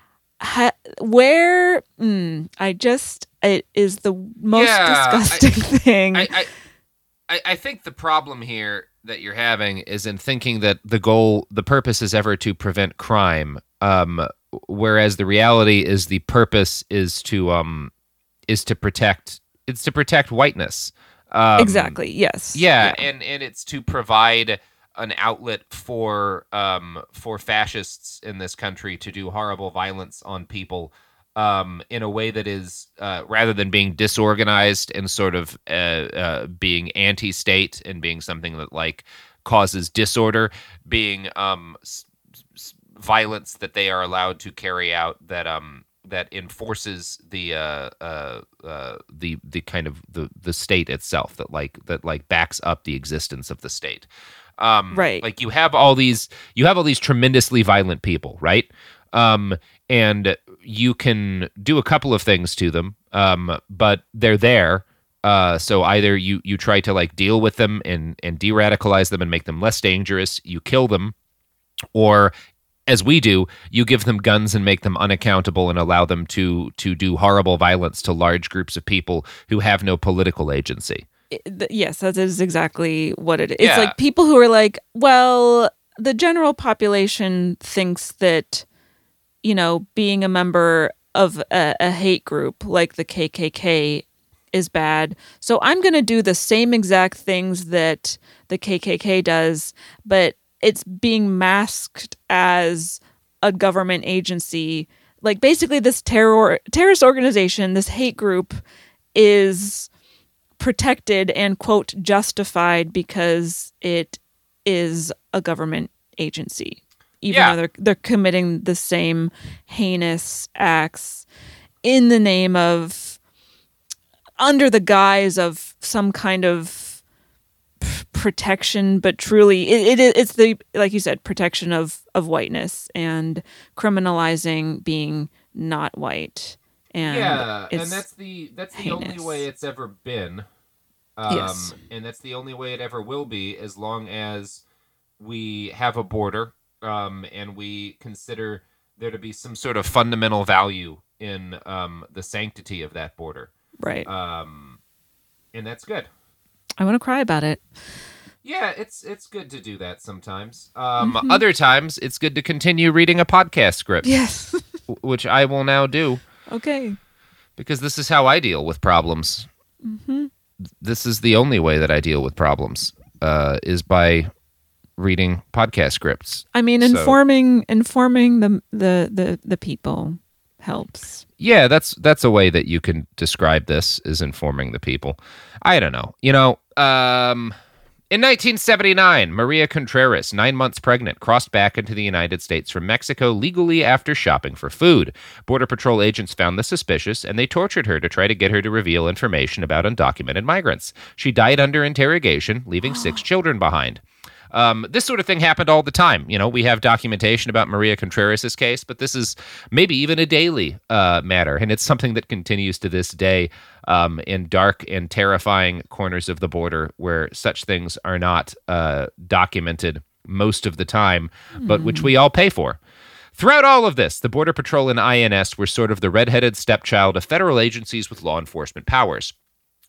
Speaker 2: ha- where mm, I just it is the most
Speaker 1: Yeah,
Speaker 2: disgusting
Speaker 1: I,
Speaker 2: thing.
Speaker 1: I, I, I, I think the problem here that you're having is in thinking that the goal, the purpose, is ever to prevent crime. Um, whereas the reality is the purpose is to um is to protect it's to protect whiteness. Um,
Speaker 2: exactly. Yes.
Speaker 1: Yeah, yeah, and and it's to provide an outlet for um for fascists in this country to do horrible violence on people um in a way that is uh, rather than being disorganized and sort of uh, uh, being anti-state and being something that like causes disorder, being um s- s- violence that they are allowed to carry out that um that enforces the uh, uh, uh, the the kind of the the state itself, that like that like backs up the existence of the state. Um,
Speaker 2: right.
Speaker 1: Like you have all these you have all these tremendously violent people, right? Um, and you can do a couple of things to them, um, but they're there. Uh, so either you you try to like deal with them and and de-radicalize them and make them less dangerous, you kill them, or as we do, you give them guns and make them unaccountable and allow them to to do horrible violence to large groups of people who have no political agency.
Speaker 2: It- yes, that is exactly what it is.
Speaker 1: Yeah.
Speaker 2: It's like people who are like, well, the general population thinks that, you know, being a member of a, a hate group like the K K K is bad. So I'm going to do the same exact things that the K K K does, but it's being masked as a government agency. Like basically this terror terrorist organization, this hate group is protected and, quote, justified because it is a government agency. Even
Speaker 1: Yeah.
Speaker 2: though they're they're committing the same heinous acts in the name of, under the guise of some kind of p- protection, but truly it, it it's the, like you said, protection of of whiteness and criminalizing being not white. And
Speaker 1: yeah,
Speaker 2: it's
Speaker 1: and that's the that's the
Speaker 2: heinous.
Speaker 1: only way it's ever been. Um,
Speaker 2: Yes.
Speaker 1: And that's the only way it ever will be, as long as we have a border, um, and we consider there to be some sort of fundamental value in um, the sanctity of that border.
Speaker 2: right.
Speaker 1: Um, and that's good.
Speaker 2: I want to cry about it.
Speaker 1: Yeah, it's it's good to do that sometimes. Um,
Speaker 2: Mhm.
Speaker 1: Other times, it's good to continue reading a podcast script,
Speaker 2: Yes.
Speaker 1: w- which I will now do
Speaker 2: Okay.
Speaker 1: because this is how I deal with problems.
Speaker 2: Mm-hmm.
Speaker 1: This is the only way that I deal with problems, uh, is by reading podcast scripts.
Speaker 2: I mean,
Speaker 1: So-
Speaker 2: informing informing the the the the people helps.
Speaker 1: Yeah, that's that's a way that you can describe this, is informing the people. I don't know. You know, um, in nineteen seventy-nine, Maria Contreras, nine months pregnant, crossed back into the United States from Mexico legally after shopping for food. Border Patrol agents found this suspicious, and they tortured her to try to get her to reveal information about undocumented migrants. She died under interrogation, leaving six children behind. Um, this sort of thing happened all the time. You know, we have documentation about Maria Contreras' case, but this is maybe even a daily uh, matter. And it's something that continues to this day um, in dark and terrifying corners of the border where such things are not uh, documented most of the time, but which we all pay for. Throughout all of this, the Border Patrol and I N S were sort of the redheaded stepchild of federal agencies with law enforcement powers.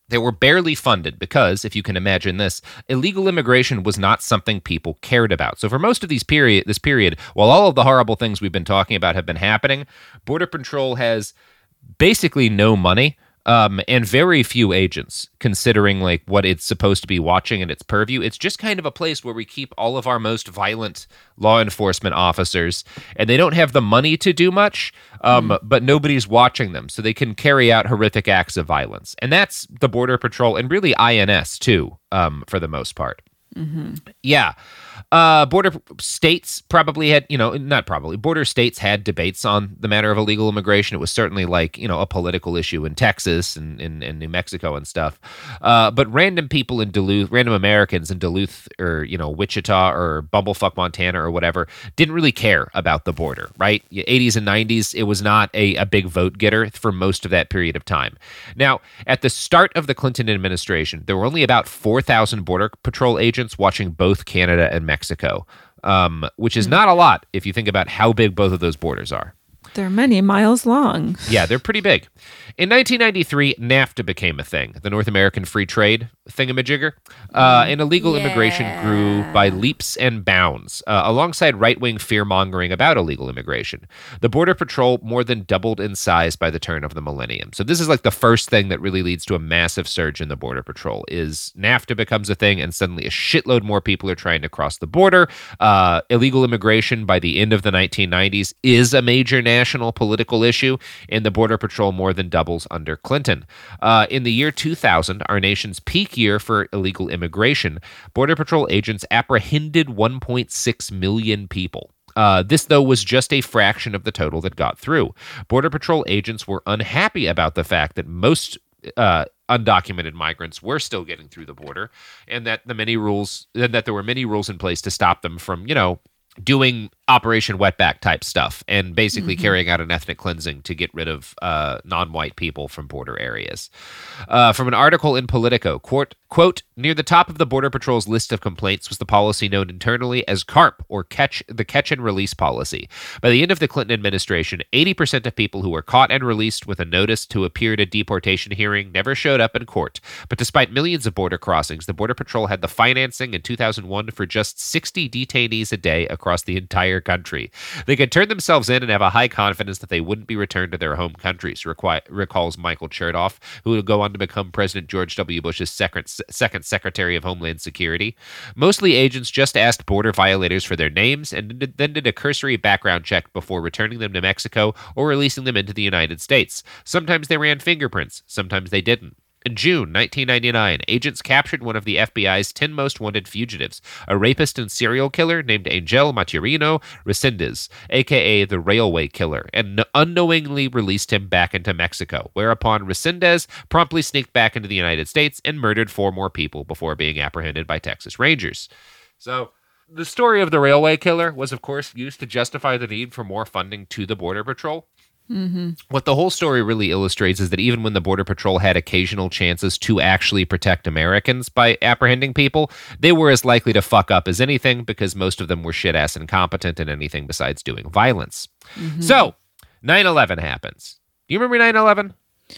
Speaker 4: They were barely funded because, if you can imagine this, illegal immigration was not something people cared about. So for most of these period, this period, while all of the horrible things we've been talking about have been happening, Border Patrol has basically no money um, and very few agents, considering like what it's supposed to be watching in its purview. It's just kind of a place where we keep all of our most violent law enforcement officers, and they don't have the money to do much, um, mm. but nobody's watching them, so they can carry out horrific acts of violence. And that's the Border Patrol, and really I N S too, um, for the most part. Mm-hmm. Yeah. Uh, border states probably had, you know, not probably, border states had debates on the matter of illegal immigration. It was certainly like, you know, a political issue in Texas and in, in New Mexico and stuff. Uh, but random people in Duluth, random Americans in Duluth or, you know, Wichita or Bumblefuck, Montana or whatever, didn't really care about the border, right? eighties and nineties, it was not a, a big vote getter for most of that period of time. Now, at the start of the Clinton administration, there were only about four thousand Border Patrol agents watching both Canada and Mexico, um, which is not a lot if you think about how big both of those borders are.
Speaker 2: They're many miles long.
Speaker 4: Yeah, they're pretty big. In nineteen ninety-three, NAFTA became a thing, the North American Free Trade thingamajigger, uh, and illegal
Speaker 3: yeah.
Speaker 4: immigration grew by leaps and bounds, uh, alongside right-wing fear-mongering about illegal immigration. The Border Patrol more than doubled in size by the turn of the millennium. So this is like the first thing that really leads to a massive surge in the Border Patrol, is NAFTA becomes a thing, and suddenly a shitload more people are trying to cross the border. Uh, illegal immigration by the end of the nineteen nineties is a major national political issue, and the Border Patrol more than doubles under Clinton. Uh, in the year two thousand, our nation's peak year for illegal immigration, Border Patrol agents apprehended one point six million people. Uh, this, though, was just a fraction of the total that got through. Border Patrol agents were unhappy about the fact that most uh, undocumented migrants were still getting through the border, and that the many rules, and that there were many rules in place to stop them from, you know, doing Operation Wetback type stuff and basically mm-hmm. carrying out an ethnic cleansing to get rid of uh, non-white people from border areas. Uh, from an article in Politico, quote, quote, near the top of the Border Patrol's list of complaints was the policy known internally as CARP, or catch the catch and release policy. By the end of the Clinton administration, eighty percent of people who were caught and released with a notice to appear at a deportation hearing never showed up in court. But despite millions of border crossings, the Border Patrol had the financing in two thousand one for just sixty detainees a day across the entire country. They could turn themselves in and have a high confidence that they wouldn't be returned to their home countries, requi- recalls Michael Chertoff, who would go on to become President George W. Bush's second, second Secretary of Homeland Security. Mostly agents just asked border violators for their names and did, then did a cursory background check before returning them to Mexico or releasing them into the United States. Sometimes they ran fingerprints, sometimes they didn't. In June nineteen ninety-nine, agents captured one of the F B I's ten most wanted fugitives, a rapist and serial killer named Angel Maturino Resendez, a k a the Railway Killer, and unknowingly released him back into Mexico, whereupon Resendez promptly sneaked back into the United States and murdered four more people before being apprehended by Texas Rangers. So, the story of the Railway Killer was, of course, used to justify the need for more funding to the Border Patrol. Mm-hmm. What the whole story really illustrates is that even when the Border Patrol had occasional chances to actually protect Americans by apprehending people, they were as likely to fuck up as anything because most of them were shit-ass incompetent in anything besides doing violence. Mm-hmm. So, nine eleven happens. Do you remember nine eleven?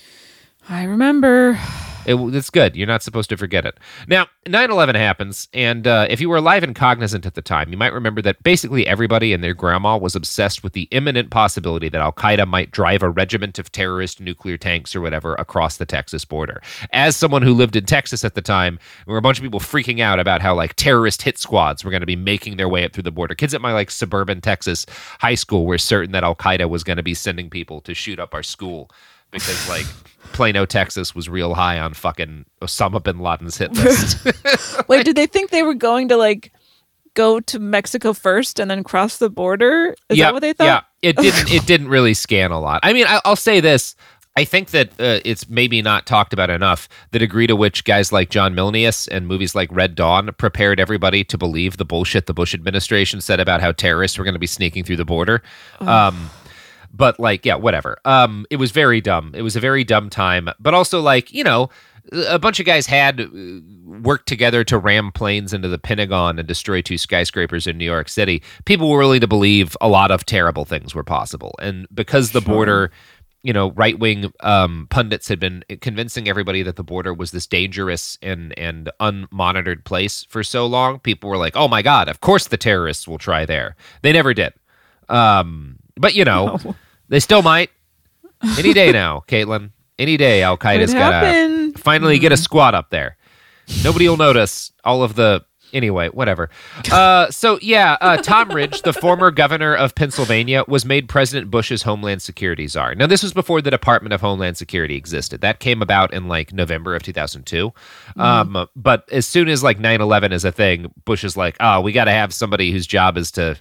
Speaker 2: I remember.
Speaker 4: It, it's good. You're not supposed to forget it. Now, nine eleven happens, and uh, if you were alive and cognizant at the time, you might remember that basically everybody and their grandma was obsessed with the imminent possibility that Al-Qaeda might drive a regiment of terrorist nuclear tanks or whatever across the Texas border. As someone who lived in Texas at the time, there were a bunch of people freaking out about how like terrorist hit squads were going to be making their way up through the border. Kids at my like suburban Texas high school were certain that Al-Qaeda was going to be sending people to shoot up our school because like Plano, Texas was real high on fucking Osama bin Laden's hit list.
Speaker 2: Wait, did they think they were going to like go to Mexico first and then cross the border? Is
Speaker 4: yeah,
Speaker 2: that what they thought?
Speaker 4: Yeah, it didn't. It didn't really scan a lot. I mean, I, I'll say this. I think that uh, it's maybe not talked about enough, the degree to which guys like John Milnius and movies like Red Dawn prepared everybody to believe the bullshit the Bush administration said about how terrorists were going to be sneaking through the border. Oh. Um, But, like, yeah, whatever. Um, it was very dumb. It was a very dumb time. But also, like, you know, a bunch of guys had worked together to ram planes into the Pentagon and destroy two skyscrapers in New York City. People were willing to believe a lot of terrible things were possible. And because the
Speaker 2: sure.
Speaker 4: border,
Speaker 1: you know, right-wing um, pundits had been convincing everybody that the border was this dangerous and and unmonitored place for so long, people were like, oh my God, of course the terrorists will try there. They never did. Um, but, you know, no. They still might. Any day now, Caitlin. Any day Al-Qaeda's got to finally mm. get a squad up there. Nobody will notice all of the... Anyway, whatever. Uh, so, yeah, uh, Tom Ridge, the former governor of Pennsylvania, was made President Bush's Homeland Security czar. Now, this was before the Department of Homeland Security existed. That came about in, like, November of two thousand two. Mm. Um, but as soon as, like, nine eleven is a thing, Bush is like, oh, we got to have somebody whose job is to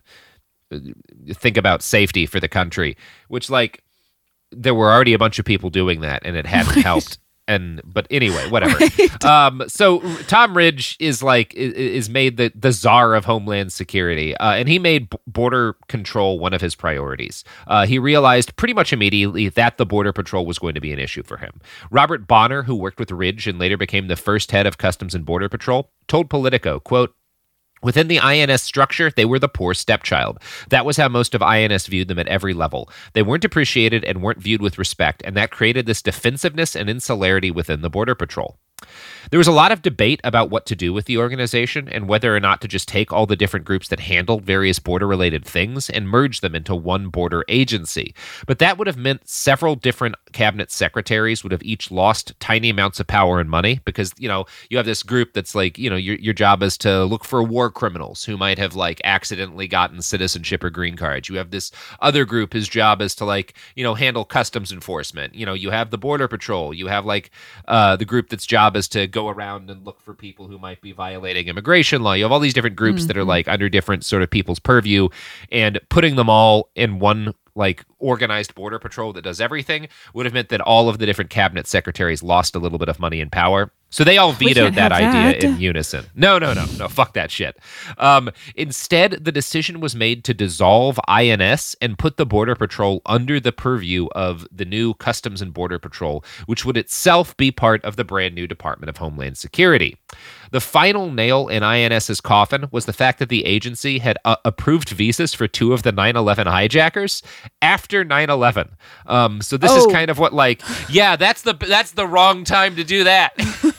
Speaker 1: think about safety for the country, which, like, there were already a bunch of people doing that, and it hadn't helped. And but anyway, whatever. Right. Um, so Tom Ridge is like is, is made the the czar of Homeland Security, uh, and he made b- border control one of his priorities. Uh, he realized pretty much immediately that the border patrol was going to be an issue for him. Robert Bonner, who worked with Ridge and later became the first head of Customs and Border Patrol, told Politico, quote, within the I N S structure, they were the poor stepchild. That was how most of I N S viewed them at every level. They weren't appreciated and weren't viewed with respect, and that created this defensiveness and insularity within the Border Patrol. There was a lot of debate about what to do with the organization and whether or not to just take all the different groups that handled various border-related things and merge them into one border agency. But that would have meant several different cabinet secretaries would have each lost tiny amounts of power and money because, you know, you have this group that's like, you know, your your job is to look for war criminals who might have, like, accidentally gotten citizenship or green cards. You have this other group whose job is to, like, you know, handle customs enforcement. You know, you have the Border Patrol. You have, like, uh, the group that's job is to go around and look for people who might be violating immigration law. You have all these different groups mm-hmm. that are like under different sort of people's purview, and putting them all in one like organized border patrol that does everything would have meant that all of the different cabinet secretaries lost a little bit of money and power. So they all vetoed that idea that. in unison. No, no, no, no, fuck that shit. Um, instead, the decision was made to dissolve I N S and put the Border Patrol under the purview of the new Customs and Border Patrol, which would itself be part of the brand new Department of Homeland Security. The final nail in INS's coffin was the fact that the agency had uh, approved visas for two of the nine eleven hijackers after nine eleven. Um, so this
Speaker 2: oh.
Speaker 1: is kind of what, like, yeah, that's the that's the wrong time to do that.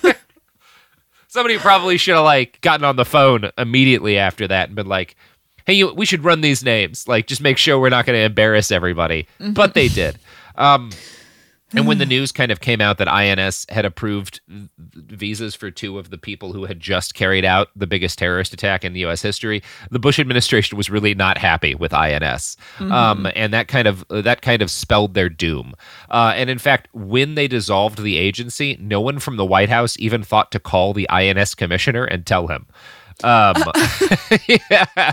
Speaker 1: Somebody probably should have, like, gotten on the phone immediately after that and been like, hey, you, we should run these names. Like, just make sure we're not going to embarrass everybody. Mm-hmm. But they did. Um, and when the news kind of came out that I N S had approved visas for two of the people who had just carried out the biggest terrorist attack in U S history, the Bush administration was really not happy with I N S, mm-hmm. um, and that kind of that kind of spelled their doom. Uh, and in fact, when they dissolved the agency, no one from the White House even thought to call the I N S commissioner and tell him. Um, yeah.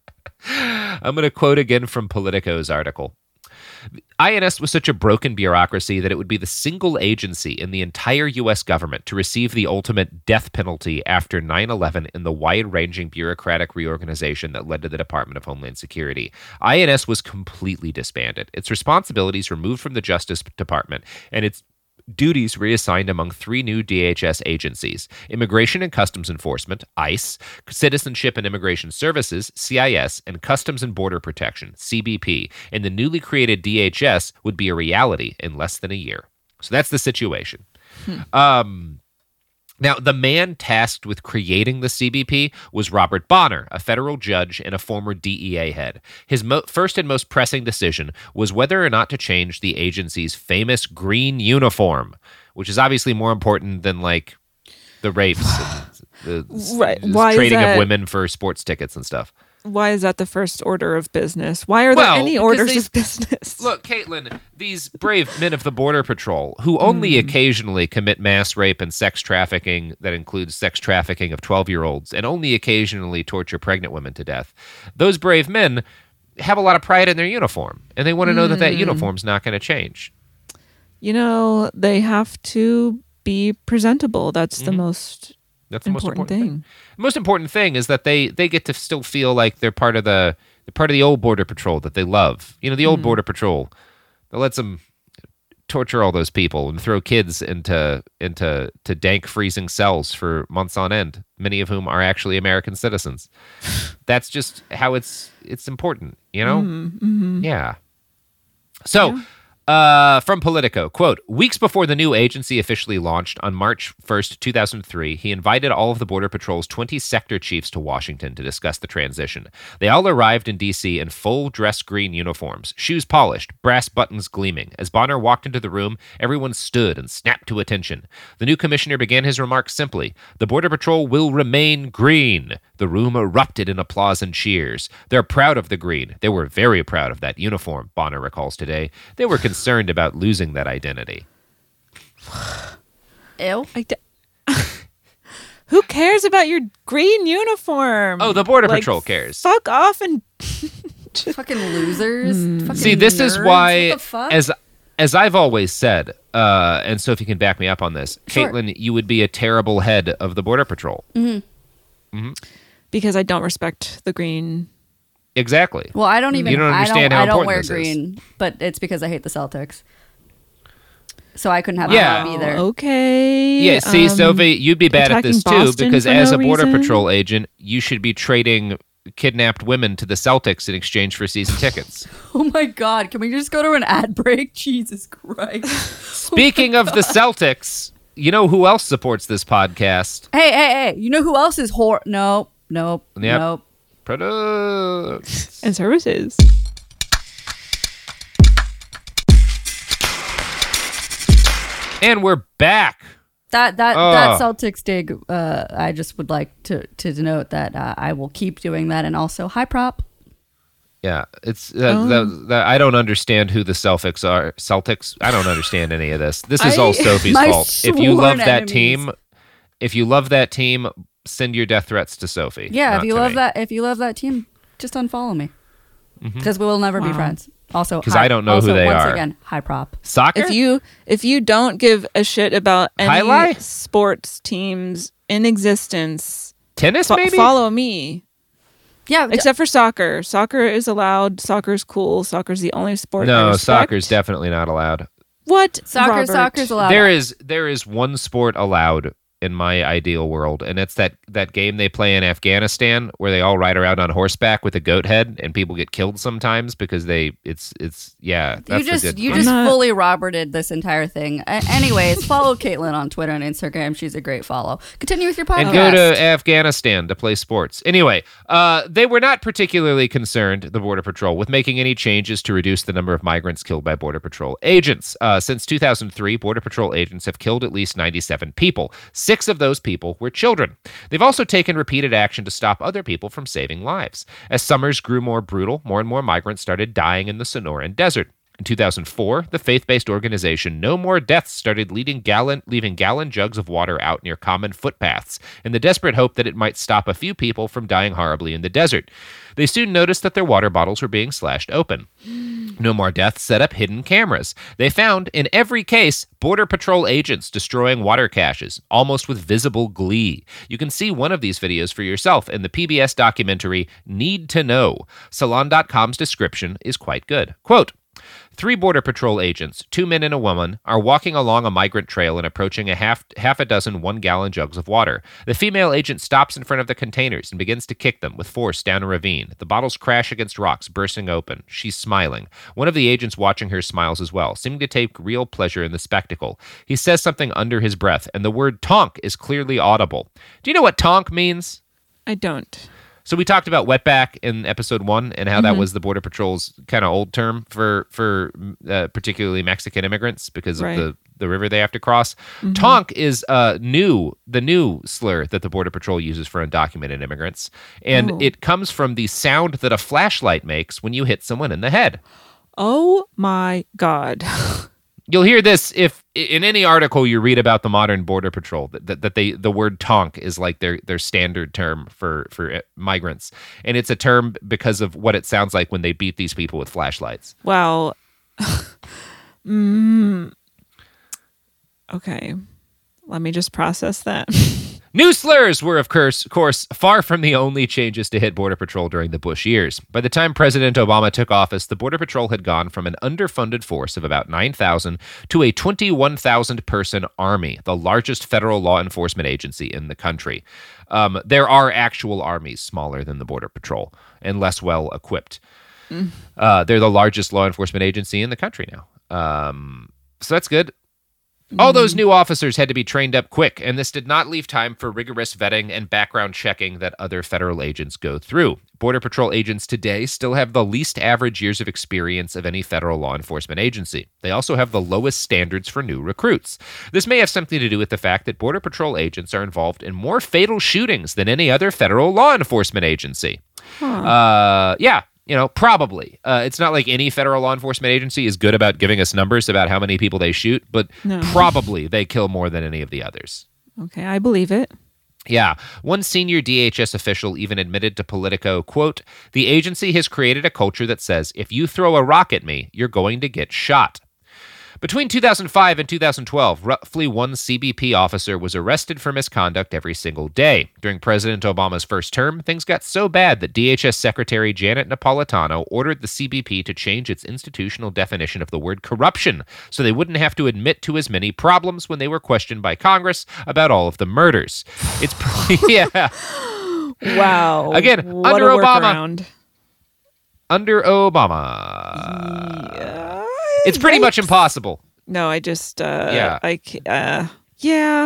Speaker 1: I'm going to quote again from Politico's article. I N S was such a broken bureaucracy that it would be the single agency in the entire U S government to receive the ultimate death penalty after nine eleven in the wide-ranging bureaucratic reorganization that led to the Department of Homeland Security. I N S was completely disbanded, its responsibilities removed from the Justice Department, and its duties reassigned among three new D H S agencies: Immigration and Customs Enforcement, ICE, Citizenship and Immigration Services, C I S, and Customs and Border Protection, C B P. And the newly created D H S would be a reality in less than a year. So that's the situation. Hmm. Um, now, the man tasked with creating the C B P was Robert Bonner, a federal judge and a former D E A head. His mo- first and most pressing decision was whether or not to change the agency's famous green uniform, which is obviously more important than, like, the rapes and the
Speaker 2: right.
Speaker 1: Why trading of women for sports tickets and stuff.
Speaker 2: Why is that the first order of business? Why are
Speaker 1: well,
Speaker 2: there any orders
Speaker 1: they,
Speaker 2: of business?
Speaker 1: Look, Caitlin, these brave men of the Border Patrol, who only mm. occasionally commit mass rape and sex trafficking that includes sex trafficking of twelve-year-olds and only occasionally torture pregnant women to death, those brave men have a lot of pride in their uniform, and they want to know mm. that that uniform's not going to change.
Speaker 2: You know, they have to be presentable. That's mm-hmm. the most...
Speaker 1: That's the important most important thing. thing. The most important thing is that they they get to still feel like they're part of the they're part of the old Border Patrol that they love. You know, the old mm. Border Patrol that lets them torture all those people and throw kids into into to dank freezing cells for months on end, many of whom are actually American citizens. That's just how it's it's important, you know?
Speaker 2: Mm-hmm.
Speaker 1: Yeah. So, yeah.
Speaker 4: Uh, from Politico, quote, weeks before the new agency officially launched on March first, two thousand three, he invited all of the Border Patrol's twenty sector chiefs to Washington to discuss the transition. They all arrived in D C in full dress green uniforms, shoes polished, brass buttons gleaming. As Bonner walked into the room, everyone stood and snapped to attention. The new commissioner began his remarks simply, the Border Patrol will remain green. The room erupted in applause and cheers. They're proud of the green. They were very proud of that uniform, Bonner recalls today. They were concerned about losing that identity.
Speaker 3: Ew.
Speaker 2: I d- Who cares about your green uniform?
Speaker 4: Oh, the Border
Speaker 2: Like,
Speaker 4: Patrol cares.
Speaker 2: Fuck off and
Speaker 3: Fucking losers. Fucking
Speaker 4: See, this is
Speaker 3: nerds.
Speaker 4: why,
Speaker 3: What the fuck?
Speaker 4: as as I've always said, uh, and Sophie can back me up on this,
Speaker 3: Sure.
Speaker 4: Caitlin, you would be a terrible head of the Border Patrol.
Speaker 2: because I don't respect the green.
Speaker 4: Exactly.
Speaker 3: Well, I don't even.
Speaker 4: You don't understand
Speaker 3: I
Speaker 4: how
Speaker 3: don't, I don't wear
Speaker 4: important this is.
Speaker 3: green, but it's because I hate the Celtics. So I couldn't have
Speaker 4: Yeah.
Speaker 3: a job either.
Speaker 2: Oh, okay.
Speaker 4: Yeah, see,
Speaker 2: um,
Speaker 4: Sophie, you'd be bad at this
Speaker 2: attacking
Speaker 4: too,
Speaker 2: Boston
Speaker 4: because
Speaker 2: for
Speaker 4: as
Speaker 2: no
Speaker 4: a Border
Speaker 2: reason?
Speaker 4: Patrol agent, you should be trading kidnapped women to the Celtics in exchange for season tickets.
Speaker 3: Oh my god! Can we just go to an ad break? Jesus Christ!
Speaker 4: Speaking of the Celtics, you know who else supports this podcast?
Speaker 3: Hey, hey, hey! You know who else is whore? Nope, nope,
Speaker 4: Yep.
Speaker 3: nope.
Speaker 4: Products.
Speaker 2: And services.
Speaker 4: And we're back.
Speaker 3: That that
Speaker 4: Oh.
Speaker 3: that Celtics dig. Uh, I just would like to to denote that uh, I will keep doing that, and also high prop.
Speaker 4: Yeah, it's uh,
Speaker 2: Oh.
Speaker 4: that, that, I don't understand who the Celtics are. Celtics. I don't understand any of this. This is
Speaker 2: I-
Speaker 4: all Sophie's
Speaker 3: My
Speaker 4: fault. If you
Speaker 3: sworn
Speaker 4: love that
Speaker 3: enemies.
Speaker 4: team, if you love that team, send your death threats to Sophie.
Speaker 3: Yeah,
Speaker 4: not
Speaker 3: if you
Speaker 4: to
Speaker 3: love
Speaker 4: me.
Speaker 3: that, if you love that team, just unfollow me because we will never be
Speaker 2: Wow.
Speaker 3: friends. Also,
Speaker 4: 'Cause
Speaker 3: high-
Speaker 4: I don't know who
Speaker 3: also,
Speaker 4: they
Speaker 3: once
Speaker 4: are.
Speaker 3: Again, high prop.
Speaker 4: Soccer.
Speaker 2: If you if you don't give a shit about any
Speaker 4: Highlight?
Speaker 2: sports teams in existence,
Speaker 4: Tennis,
Speaker 2: fo-
Speaker 4: maybe.
Speaker 2: follow me.
Speaker 3: Yeah,
Speaker 2: Except for soccer. Soccer is allowed. Soccer's cool. Soccer's the only sport. I
Speaker 4: No,
Speaker 2: respect.
Speaker 4: soccer's definitely not allowed.
Speaker 2: What?
Speaker 3: soccer.
Speaker 2: Robert?
Speaker 3: Soccer's allowed.
Speaker 4: There is there is one sport allowed in my ideal world, and it's that that game they play in Afghanistan where they all ride around on horseback with a goat head, and people get killed sometimes because they it's it's yeah. That's
Speaker 3: you just
Speaker 4: the good
Speaker 3: you
Speaker 4: part.
Speaker 3: just
Speaker 2: I'm not-
Speaker 3: fully Roberted this entire thing. A- anyways, follow Caitlin on Twitter and Instagram. She's a great follow. Continue with your podcast.
Speaker 4: and go to Afghanistan to play sports. Anyway, uh, they were not particularly concerned, the Border Patrol, with making any changes to reduce the number of migrants killed by Border Patrol agents. Uh, since two thousand three, Border Patrol agents have killed at least ninety-seven people. Six of those people were children. They've also taken repeated action to stop other people from saving lives. As summers grew more brutal, more and more migrants started dying in the Sonoran Desert. In two thousand four, the faith-based organization No More Deaths started leading gallon, leaving gallon jugs of water out near common footpaths in the desperate hope that it might stop a few people from dying horribly in the desert. They soon noticed that their water bottles were being slashed open. No More Deaths set up hidden cameras. They found, in every case, Border Patrol agents destroying water caches, almost with visible glee. You can see one of these videos for yourself in the P B S documentary Need to Know. Salon dot com's description is quite good. Quote, three Border Patrol agents, two men and a woman, are walking along a migrant trail and approaching a half half a dozen one-gallon jugs of water. The female agent stops in front of the containers and begins to kick them with force down a ravine. The bottles crash against rocks, bursting open. She's smiling. One of the agents watching her smiles as well, seeming to take real pleasure in the spectacle. He says something under his breath, and the word tonk is clearly audible. Do you know what tonk means?
Speaker 2: I don't.
Speaker 4: So we talked about wetback in episode one and how that was the Border Patrol's kind of old term for for uh, particularly Mexican immigrants because
Speaker 2: Right.
Speaker 4: of the, the river they have to cross. Tonk is uh, new, the new slur that the Border Patrol uses for undocumented immigrants, and
Speaker 2: Oh.
Speaker 4: it comes from the sound that a flashlight makes when you hit someone in the head.
Speaker 2: Oh my God.
Speaker 4: You'll hear this if in any article you read about the modern Border Patrol that, that, that they the word tonk is like their their standard term for for uh, migrants, and it's a term because of what it sounds like when they beat these people with flashlights.
Speaker 2: Wow. mm. Okay. Let me just process that.
Speaker 4: New slurs were, of course, course, far from the only changes to hit Border Patrol during the Bush years. By the time President Obama took office, the Border Patrol had gone from an underfunded force of about nine thousand to a twenty-one thousand person army, the largest federal law enforcement agency in the country. Um, there are actual armies smaller than the Border Patrol and less well equipped. Uh, they're the largest law enforcement agency in the country now. Um, so that's good. All those new officers had to be trained up quick, and this did not leave time for rigorous vetting and background checking that other federal agents go through. Border Patrol agents today still have the least average years of experience of any federal law enforcement agency. They also have the lowest standards for new recruits. This may have something to do with the fact that Border Patrol agents are involved in more fatal shootings than any other federal law enforcement agency. Huh. Uh, yeah. You know, probably. Uh, it's not like any federal law enforcement agency is good about giving us numbers about how many people they shoot, but no. Probably they kill more than any of the others.
Speaker 2: Okay, I believe it.
Speaker 4: Yeah. One senior D H S official even admitted to Politico, quote, "The agency has created a culture that says, if you throw a rock at me, you're going to get shot." Between two thousand five and two thousand twelve, roughly one C B P officer was arrested for misconduct every single day. During President Obama's first term, things got so bad that D H S Secretary Janet Napolitano ordered the C B P to change its institutional definition of the word corruption so they wouldn't have to admit to as many problems when they were questioned by Congress about all of the murders. It's pretty, yeah.
Speaker 2: Wow.
Speaker 4: Again,
Speaker 2: what
Speaker 4: under
Speaker 2: a
Speaker 4: Obama.
Speaker 2: Workaround.
Speaker 4: Under Obama.
Speaker 2: Yeah.
Speaker 4: It's pretty much impossible.
Speaker 2: No, I just, uh,
Speaker 4: yeah.
Speaker 2: I, uh, yeah.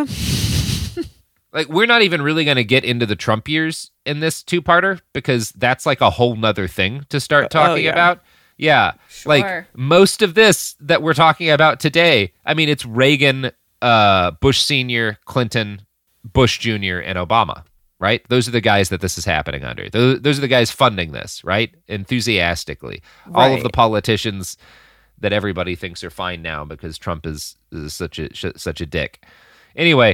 Speaker 4: Like, we're not even really going to get into the Trump years in this two-parter because that's like a whole nother thing to start talking
Speaker 2: oh, yeah.
Speaker 4: about. Yeah.
Speaker 3: Sure.
Speaker 4: Like, most of this that we're talking about today, I mean, it's Reagan, uh, Bush Senior, Clinton, Bush Junior, and Obama, right? Those are the guys that this is happening under. Those, those are the guys funding this, right? Enthusiastically. Right. All of the politicians that everybody thinks are fine now because Trump is, is such a sh- such a dick. Anyway,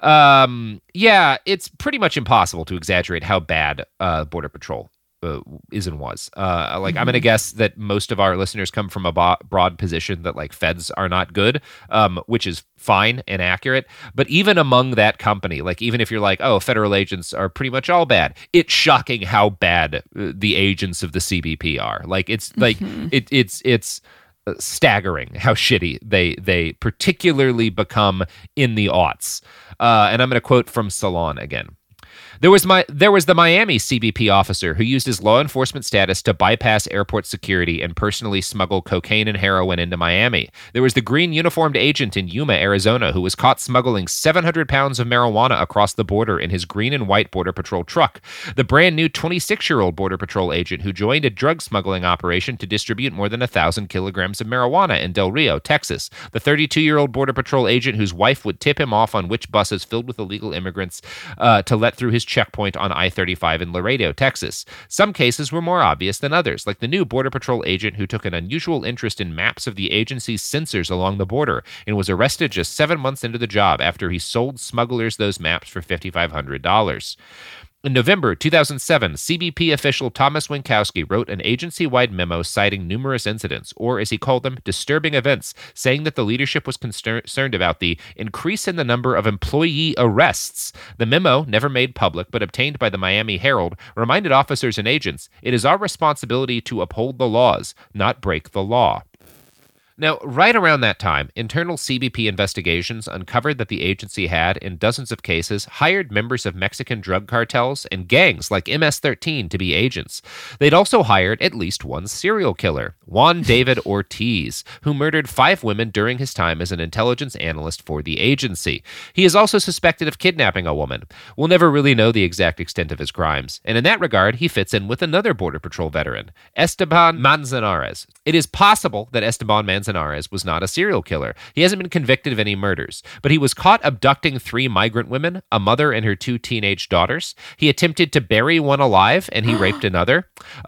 Speaker 4: um, yeah, it's pretty much impossible to exaggerate how bad uh, Border Patrol uh, is and was. Uh, like, mm-hmm. I'm going to guess that most of our listeners come from a bo- broad position that, like, feds are not good, um, which is fine and accurate. But even among that company, like, even if you're like, oh, federal agents are pretty much all bad, it's shocking how bad uh, the agents of the C B P are. Like, it's like mm-hmm. it, it's it's. staggering how shitty they they particularly become in the aughts. Uh, and I'm going to quote from Salon again. There was my there was the Miami C B P officer who used his law enforcement status to bypass airport security and personally smuggle cocaine and heroin into Miami. There was the green uniformed agent in Yuma, Arizona, who was caught smuggling seven hundred pounds of marijuana across the border in his green and white Border Patrol truck. The brand new twenty-six-year-old Border Patrol agent who joined a drug smuggling operation to distribute more than one thousand kilograms of marijuana in Del Rio, Texas. The thirty-two-year-old Border Patrol agent whose wife would tip him off on which buses filled with illegal immigrants uh, to let through his checkpoint on I thirty-five in Laredo, Texas. Some cases were more obvious than others, like the new Border Patrol agent who took an unusual interest in maps of the agency's sensors along the border and was arrested just seven months into the job after he sold smugglers those maps for five thousand five hundred dollars. In November two thousand seven, C B P official Thomas Winkowski wrote an agency-wide memo citing numerous incidents, or as he called them, disturbing events, saying that the leadership was concerned about the increase in the number of employee arrests. The memo, never made public but obtained by the Miami Herald, reminded officers and agents, it is our responsibility to uphold the laws, not break the law. Now, right around that time, internal C B P investigations uncovered that the agency had, in dozens of cases, hired members of Mexican drug cartels and gangs like M S thirteen to be agents. They'd also hired at least one serial killer, Juan David Ortiz, who murdered five women during his time as an intelligence analyst for the agency. He is also suspected of kidnapping a woman. We'll never really know the exact extent of his crimes, and in that regard, he fits in with another Border Patrol veteran, Esteban Manzanares. It is possible that Esteban Manzanares Manzanares was not a serial killer. He hasn't been convicted of any murders, but he was caught abducting three migrant women, a mother and her two teenage daughters. He attempted to bury one alive, and he raped another.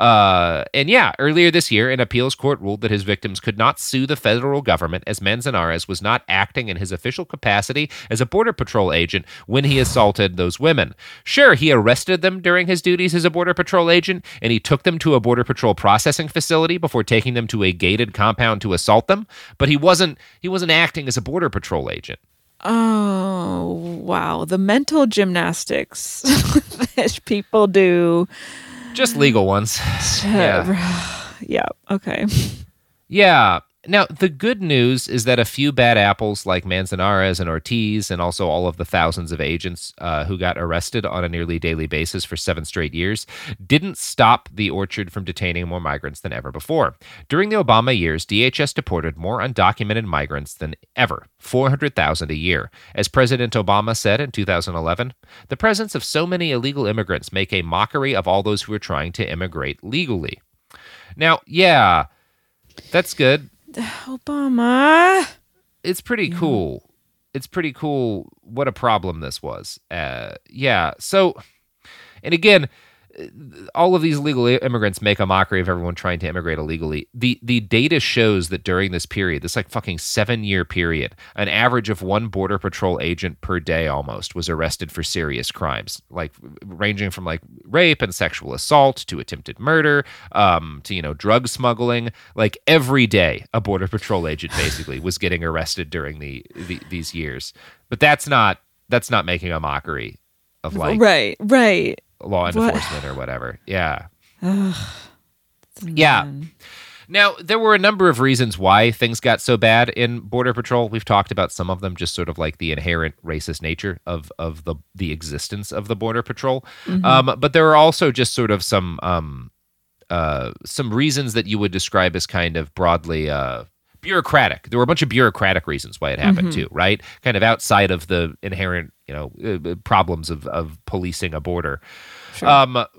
Speaker 4: Uh, and yeah, earlier this year, an appeals court ruled that his victims could not sue the federal government as Manzanares was not acting in his official capacity as a Border Patrol agent when he assaulted those women. Sure, he arrested them during his duties as a Border Patrol agent, and he took them to a Border Patrol processing facility before taking them to a gated compound to assault them, but he wasn't he wasn't acting as a Border Patrol agent.
Speaker 2: Oh, wow. The mental gymnastics that people do.
Speaker 4: Just legal ones. Yeah.
Speaker 2: Yeah, okay.
Speaker 4: Yeah. Now, the good news is that a few bad apples like Manzanares and Ortiz, and also all of the thousands of agents uh, who got arrested on a nearly daily basis for seven straight years, didn't stop the orchard from detaining more migrants than ever before. During the Obama years, D H S deported more undocumented migrants than ever, four hundred thousand a year. As President Obama said in two thousand eleven, the presence of so many illegal immigrants make a mockery of all those who are trying to immigrate legally. Now, yeah, that's good.
Speaker 2: Obama.
Speaker 4: It's pretty cool. It's pretty cool what a problem this was. Uh, yeah. So, and again, all of these illegal immigrants make a mockery of everyone trying to immigrate illegally. The the data shows that during this period, this like fucking seven year period, an average of one Border Patrol agent per day almost was arrested for serious crimes, like ranging from like rape and sexual assault to attempted murder, um, to, you know, drug smuggling. Like every day, a Border Patrol agent basically was getting arrested during the, the these years. But that's not that's not making a mockery of like
Speaker 2: right, right.
Speaker 4: law enforcement what? or whatever. Yeah. Yeah. Now, there were a number of reasons why things got so bad in Border Patrol. We've talked about some of them, just sort of like the inherent racist nature of, of the, the existence of the Border Patrol. Mm-hmm. Um, but there are also just sort of some um, uh, some reasons that you would describe as kind of broadly uh, bureaucratic. There were a bunch of bureaucratic reasons why it happened mm-hmm. too, right? Kind of outside of the inherent, you know, uh, problems of, of policing a border. Sure. Um, uh,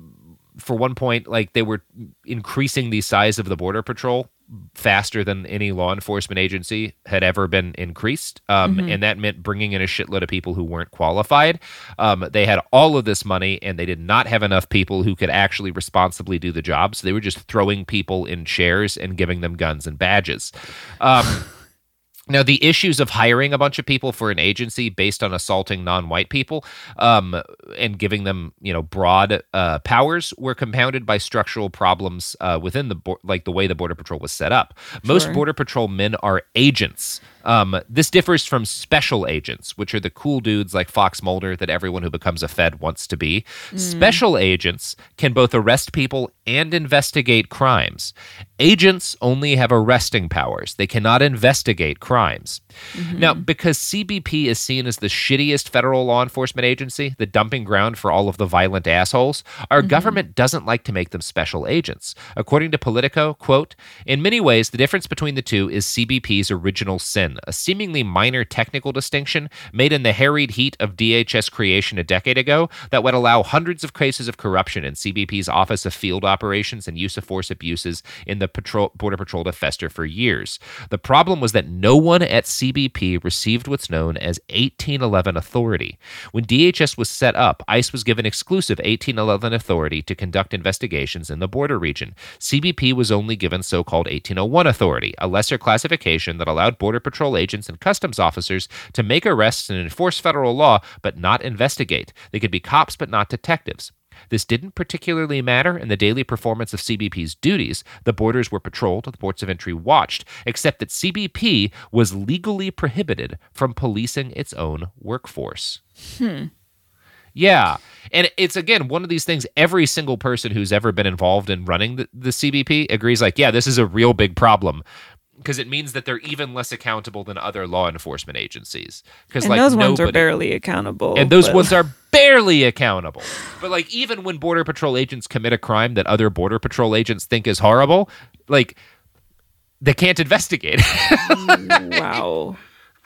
Speaker 4: for one point, like they were increasing the size of the Border Patrol faster than any law enforcement agency had ever been increased. Um, mm-hmm. And that meant bringing in a shitload of people who weren't qualified. Um, they had all of this money and they did not have enough people who could actually responsibly do the job. So they were just throwing people in chairs and giving them guns and badges. Um, Now, the issues of hiring a bunch of people for an agency based on assaulting non-white people um, and giving them, you know, broad uh, powers were compounded by structural problems uh, within the bo- like the way the Border Patrol was set up. Most sure. Border Patrol men are agents. Um, this differs from special agents, which are the cool dudes like Fox Mulder that everyone who becomes a Fed wants to be. Mm. Special agents can both arrest people and investigate crimes. Agents only have arresting powers. They cannot investigate crimes. Mm-hmm. Now, because C B P is seen as the shittiest federal law enforcement agency, the dumping ground for all of the violent assholes, our mm-hmm. government doesn't like to make them special agents. According to Politico, quote, in many ways, the difference between the two is C B P's original sin, a seemingly minor technical distinction made in the harried heat of D H S creation a decade ago that would allow hundreds of cases of corruption in C B P's Office of Field Operations and use of force abuses in the patrol, Border Patrol to fester for years. The problem was that no one at C B P received what's known as eighteen eleven authority. When D H S was set up, ICE was given exclusive eighteen eleven authority to conduct investigations in the border region. C B P was only given so-called eighteen oh one authority, a lesser classification that allowed Border Patrol agents and customs officers to make arrests and enforce federal law, but not investigate. They could be cops, but not detectives. This didn't particularly matter in the daily performance of C B P's duties. The borders were patrolled, the ports of entry watched, except that C B P was legally prohibited from policing its own workforce.
Speaker 2: Hmm.
Speaker 4: Yeah. And it's, again, one of these things every single person who's ever been involved in running the, the C B P agrees, like, yeah, this is a real big problem. Because it means that they're even less accountable than other law enforcement agencies. Because
Speaker 2: and
Speaker 4: like
Speaker 2: those
Speaker 4: nobody,
Speaker 2: ones are barely accountable.
Speaker 4: And those
Speaker 2: but...
Speaker 4: ones are barely accountable. But like even when Border Patrol agents commit a crime that other Border Patrol agents think is horrible, like they can't investigate.
Speaker 2: Wow.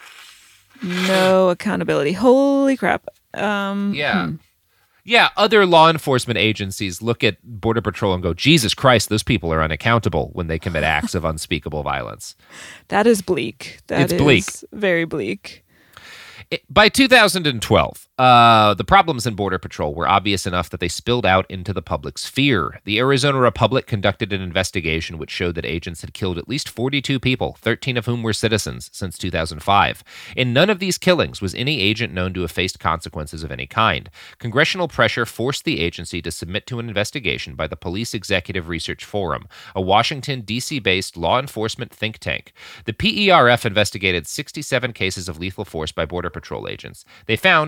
Speaker 2: No accountability. Holy crap. Um,
Speaker 4: yeah.
Speaker 2: Hmm.
Speaker 4: Yeah, other law enforcement agencies look at Border Patrol and go, Jesus Christ, those people are unaccountable when they commit acts of unspeakable violence.
Speaker 2: That is bleak. That
Speaker 4: it's
Speaker 2: is
Speaker 4: bleak.
Speaker 2: Very bleak.
Speaker 4: It, by two thousand twelve, uh, the problems in Border Patrol were obvious enough that they spilled out into the public's fear. The Arizona Republic conducted an investigation which showed that agents had killed at least forty-two people, thirteen of whom were citizens, since two thousand five. In none of these killings was any agent known to have faced consequences of any kind. Congressional pressure forced the agency to submit to an investigation by the Police Executive Research Forum, a Washington, D C-based law enforcement think tank. The P E R F investigated sixty-seven cases of lethal force by Border Patrol agents. They found, among other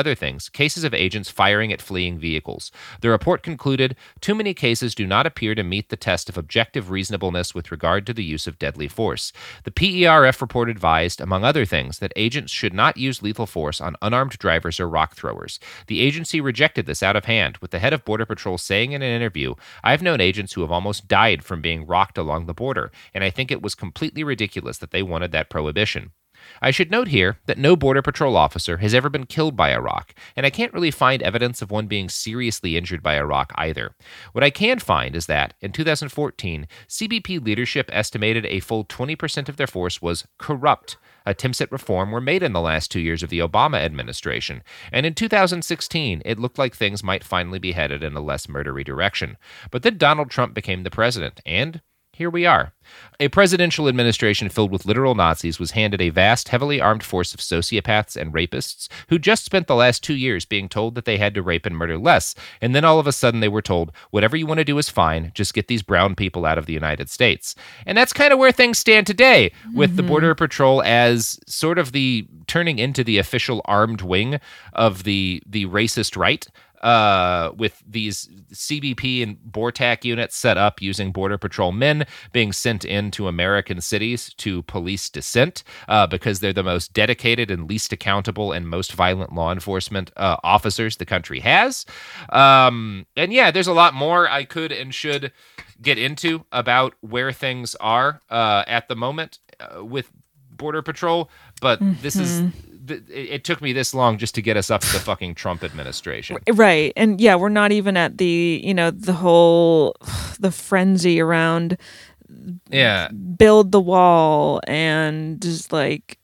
Speaker 4: other things, cases of agents firing at fleeing vehicles. The report concluded, too many cases do not appear to meet the test of objective reasonableness with regard to the use of deadly force. The P E R F report advised, among other things, that agents should not use lethal force on unarmed drivers or rock throwers. The agency rejected this out of hand, with the head of Border Patrol saying in an interview, I've known agents who have almost died from being rocked along the border, and I think it was completely ridiculous that they wanted that prohibition. I should note here that no Border Patrol officer has ever been killed by a rock, and I can't really find evidence of one being seriously injured by a rock either. What I can find is that, in two thousand fourteen, C B P leadership estimated a full twenty percent of their force was corrupt. Attempts at reform were made in the last two years of the Obama administration, and in two thousand sixteen, it looked like things might finally be headed in a less murdery direction. But then Donald Trump became the president, and here we are. A presidential administration filled with literal Nazis was handed a vast, heavily armed force of sociopaths and rapists who just spent the last two years being told that they had to rape and murder less, and then all of a sudden they were told, whatever you want to do is fine, just get these brown people out of the United States. And that's kind of where things stand today, with mm-hmm. the Border Patrol as sort of the turning into the official armed wing of the the racist right. Uh, with these C B P and BORTAC units set up using Border Patrol men being sent into American cities to police dissent uh, because they're the most dedicated and least accountable and most violent law enforcement uh, officers the country has. Um, and yeah, there's a lot more I could and should get into about where things are uh, at the moment uh, with Border Patrol, but mm-hmm. this is... It took me this long just to get us up to the fucking Trump administration.
Speaker 2: Right. And yeah, we're not even at the, you know, the whole, the frenzy around
Speaker 4: yeah,
Speaker 2: build the wall and just like,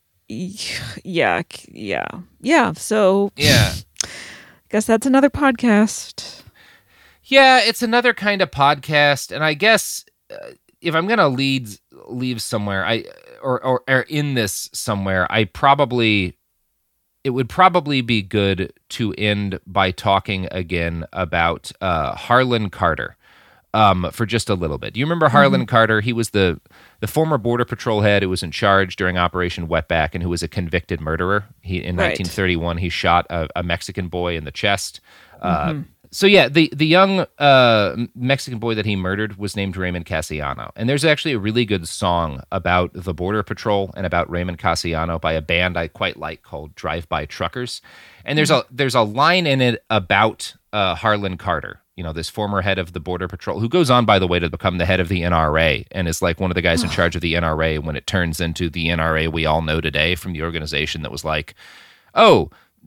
Speaker 2: yeah, yeah, yeah. So
Speaker 4: yeah,
Speaker 2: I guess that's another podcast.
Speaker 4: Yeah, it's another kind of podcast. And I guess uh, if I'm going to lead, leave somewhere, I, or, or, or in this somewhere, I probably... It would probably be good to end by talking again about uh, Harlan Carter um, for just a little bit. Do you remember Harlan mm-hmm. Carter? He was the, the former Border Patrol head who was in charge during Operation Wetback and who was a convicted murderer. He In right. nineteen thirty-one, he shot a, a Mexican boy in the chest. Uh, mm-hmm. So yeah, the, the young uh, Mexican boy that he murdered was named Raymond Casiano. And there's actually a really good song about the Border Patrol and about Raymond Casiano by a band I quite like called Drive-By Truckers. And there's a there's a line in it about uh, Harlan Carter, you know, this former head of the Border Patrol, who goes on, by the way, to become the head of the N R A and is like one of the guys in charge of the N R A when it turns into the N R A we all know today, from the organization that was like, oh,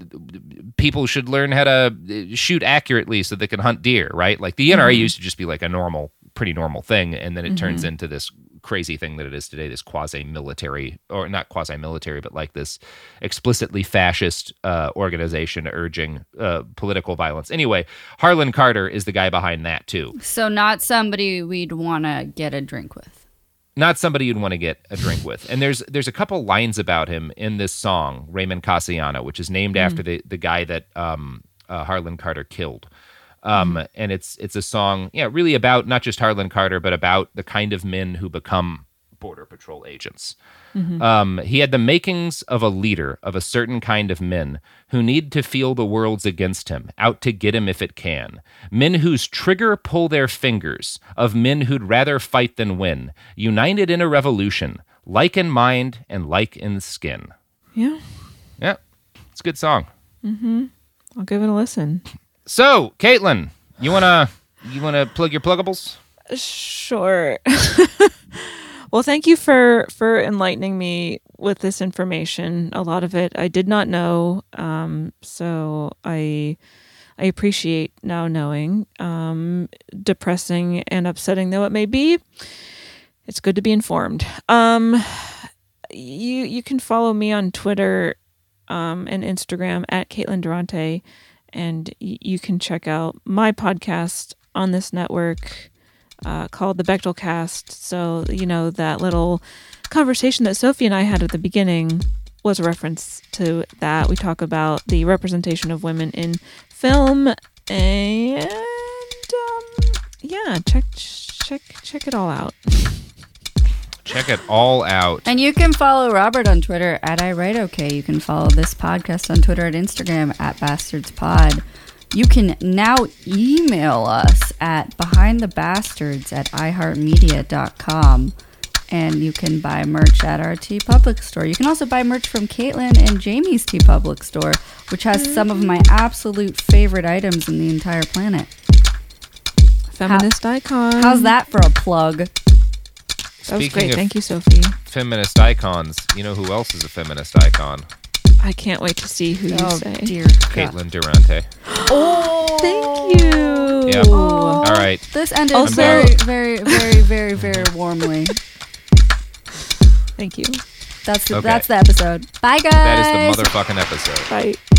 Speaker 4: people should learn how to shoot accurately so they can hunt deer, right? Like the N R A mm-hmm. used to just be like a normal, pretty normal thing, and then it mm-hmm. turns into this crazy thing that it is today, this quasi-military, or not quasi-military, but like this explicitly fascist uh, organization urging uh, political violence. Anyway, Harlan Carter is the guy behind that too.
Speaker 3: So not somebody we'd want to get a drink with.
Speaker 4: Not somebody you'd want to get a drink with. And there's there's a couple lines about him in this song, Raymond Casiano, which is named mm. after the, the guy that um, uh, Harlan Carter killed. Um, mm. And it's it's a song, yeah, really about not just Harlan Carter, but about the kind of men who become Border Patrol agents. Mm-hmm. Um, he had the makings of a leader of a certain kind of men who need to feel the world's against him, out to get him if it can. Men whose trigger pull their fingers, of men who'd rather fight than win, united in a revolution, like in mind and like in skin.
Speaker 2: Yeah.
Speaker 4: Yeah. It's a good song.
Speaker 2: Mm-hmm. I'll give it a listen.
Speaker 4: So, Caitlin, you wanna you wanna plug your pluggables?
Speaker 2: Sure. Well, thank you for, for enlightening me with this information. A lot of it I did not know, um, so I I appreciate now knowing. Um, depressing and upsetting though it may be, it's good to be informed. Um, you you can follow me on Twitter um, and Instagram at Caitlin Durante, and y- you can check out my podcast on this network. Uh, called the Bechtel Cast. So, you know, that little conversation that Sophie and I had at the beginning was a reference to that. We talk about the representation of women in film, and um, yeah, check check check it all out.
Speaker 4: Check it all out.
Speaker 3: And you can follow Robert on Twitter at I Write Okay. You can follow this podcast on Twitter and Instagram at BastardsPod. You can now email us at behindthebastards at iheartmedia dot com. And you can buy merch at our TeePublic store. You can also buy merch from Caitlin and Jamie's TeePublic store, which has some of my absolute favorite items in the entire planet.
Speaker 2: Feminist How, icon.
Speaker 3: How's that for a plug?
Speaker 2: That was
Speaker 4: Speaking
Speaker 2: great.
Speaker 4: of
Speaker 2: Thank you, Sophie.
Speaker 4: Feminist icons. You know who else is a feminist icon?
Speaker 2: I can't wait to see who
Speaker 3: Oh,
Speaker 2: you say.
Speaker 3: dear
Speaker 4: Caitlin Durante.
Speaker 3: Oh,
Speaker 2: Thank you.
Speaker 4: Yep.
Speaker 3: Oh,
Speaker 4: All right.
Speaker 3: This ended
Speaker 2: Also-
Speaker 3: very, very, very, very, very warmly.
Speaker 2: Thank you.
Speaker 3: That's the,
Speaker 4: Okay.
Speaker 3: that's the episode. Bye, guys.
Speaker 4: That is the motherfucking episode.
Speaker 2: Bye.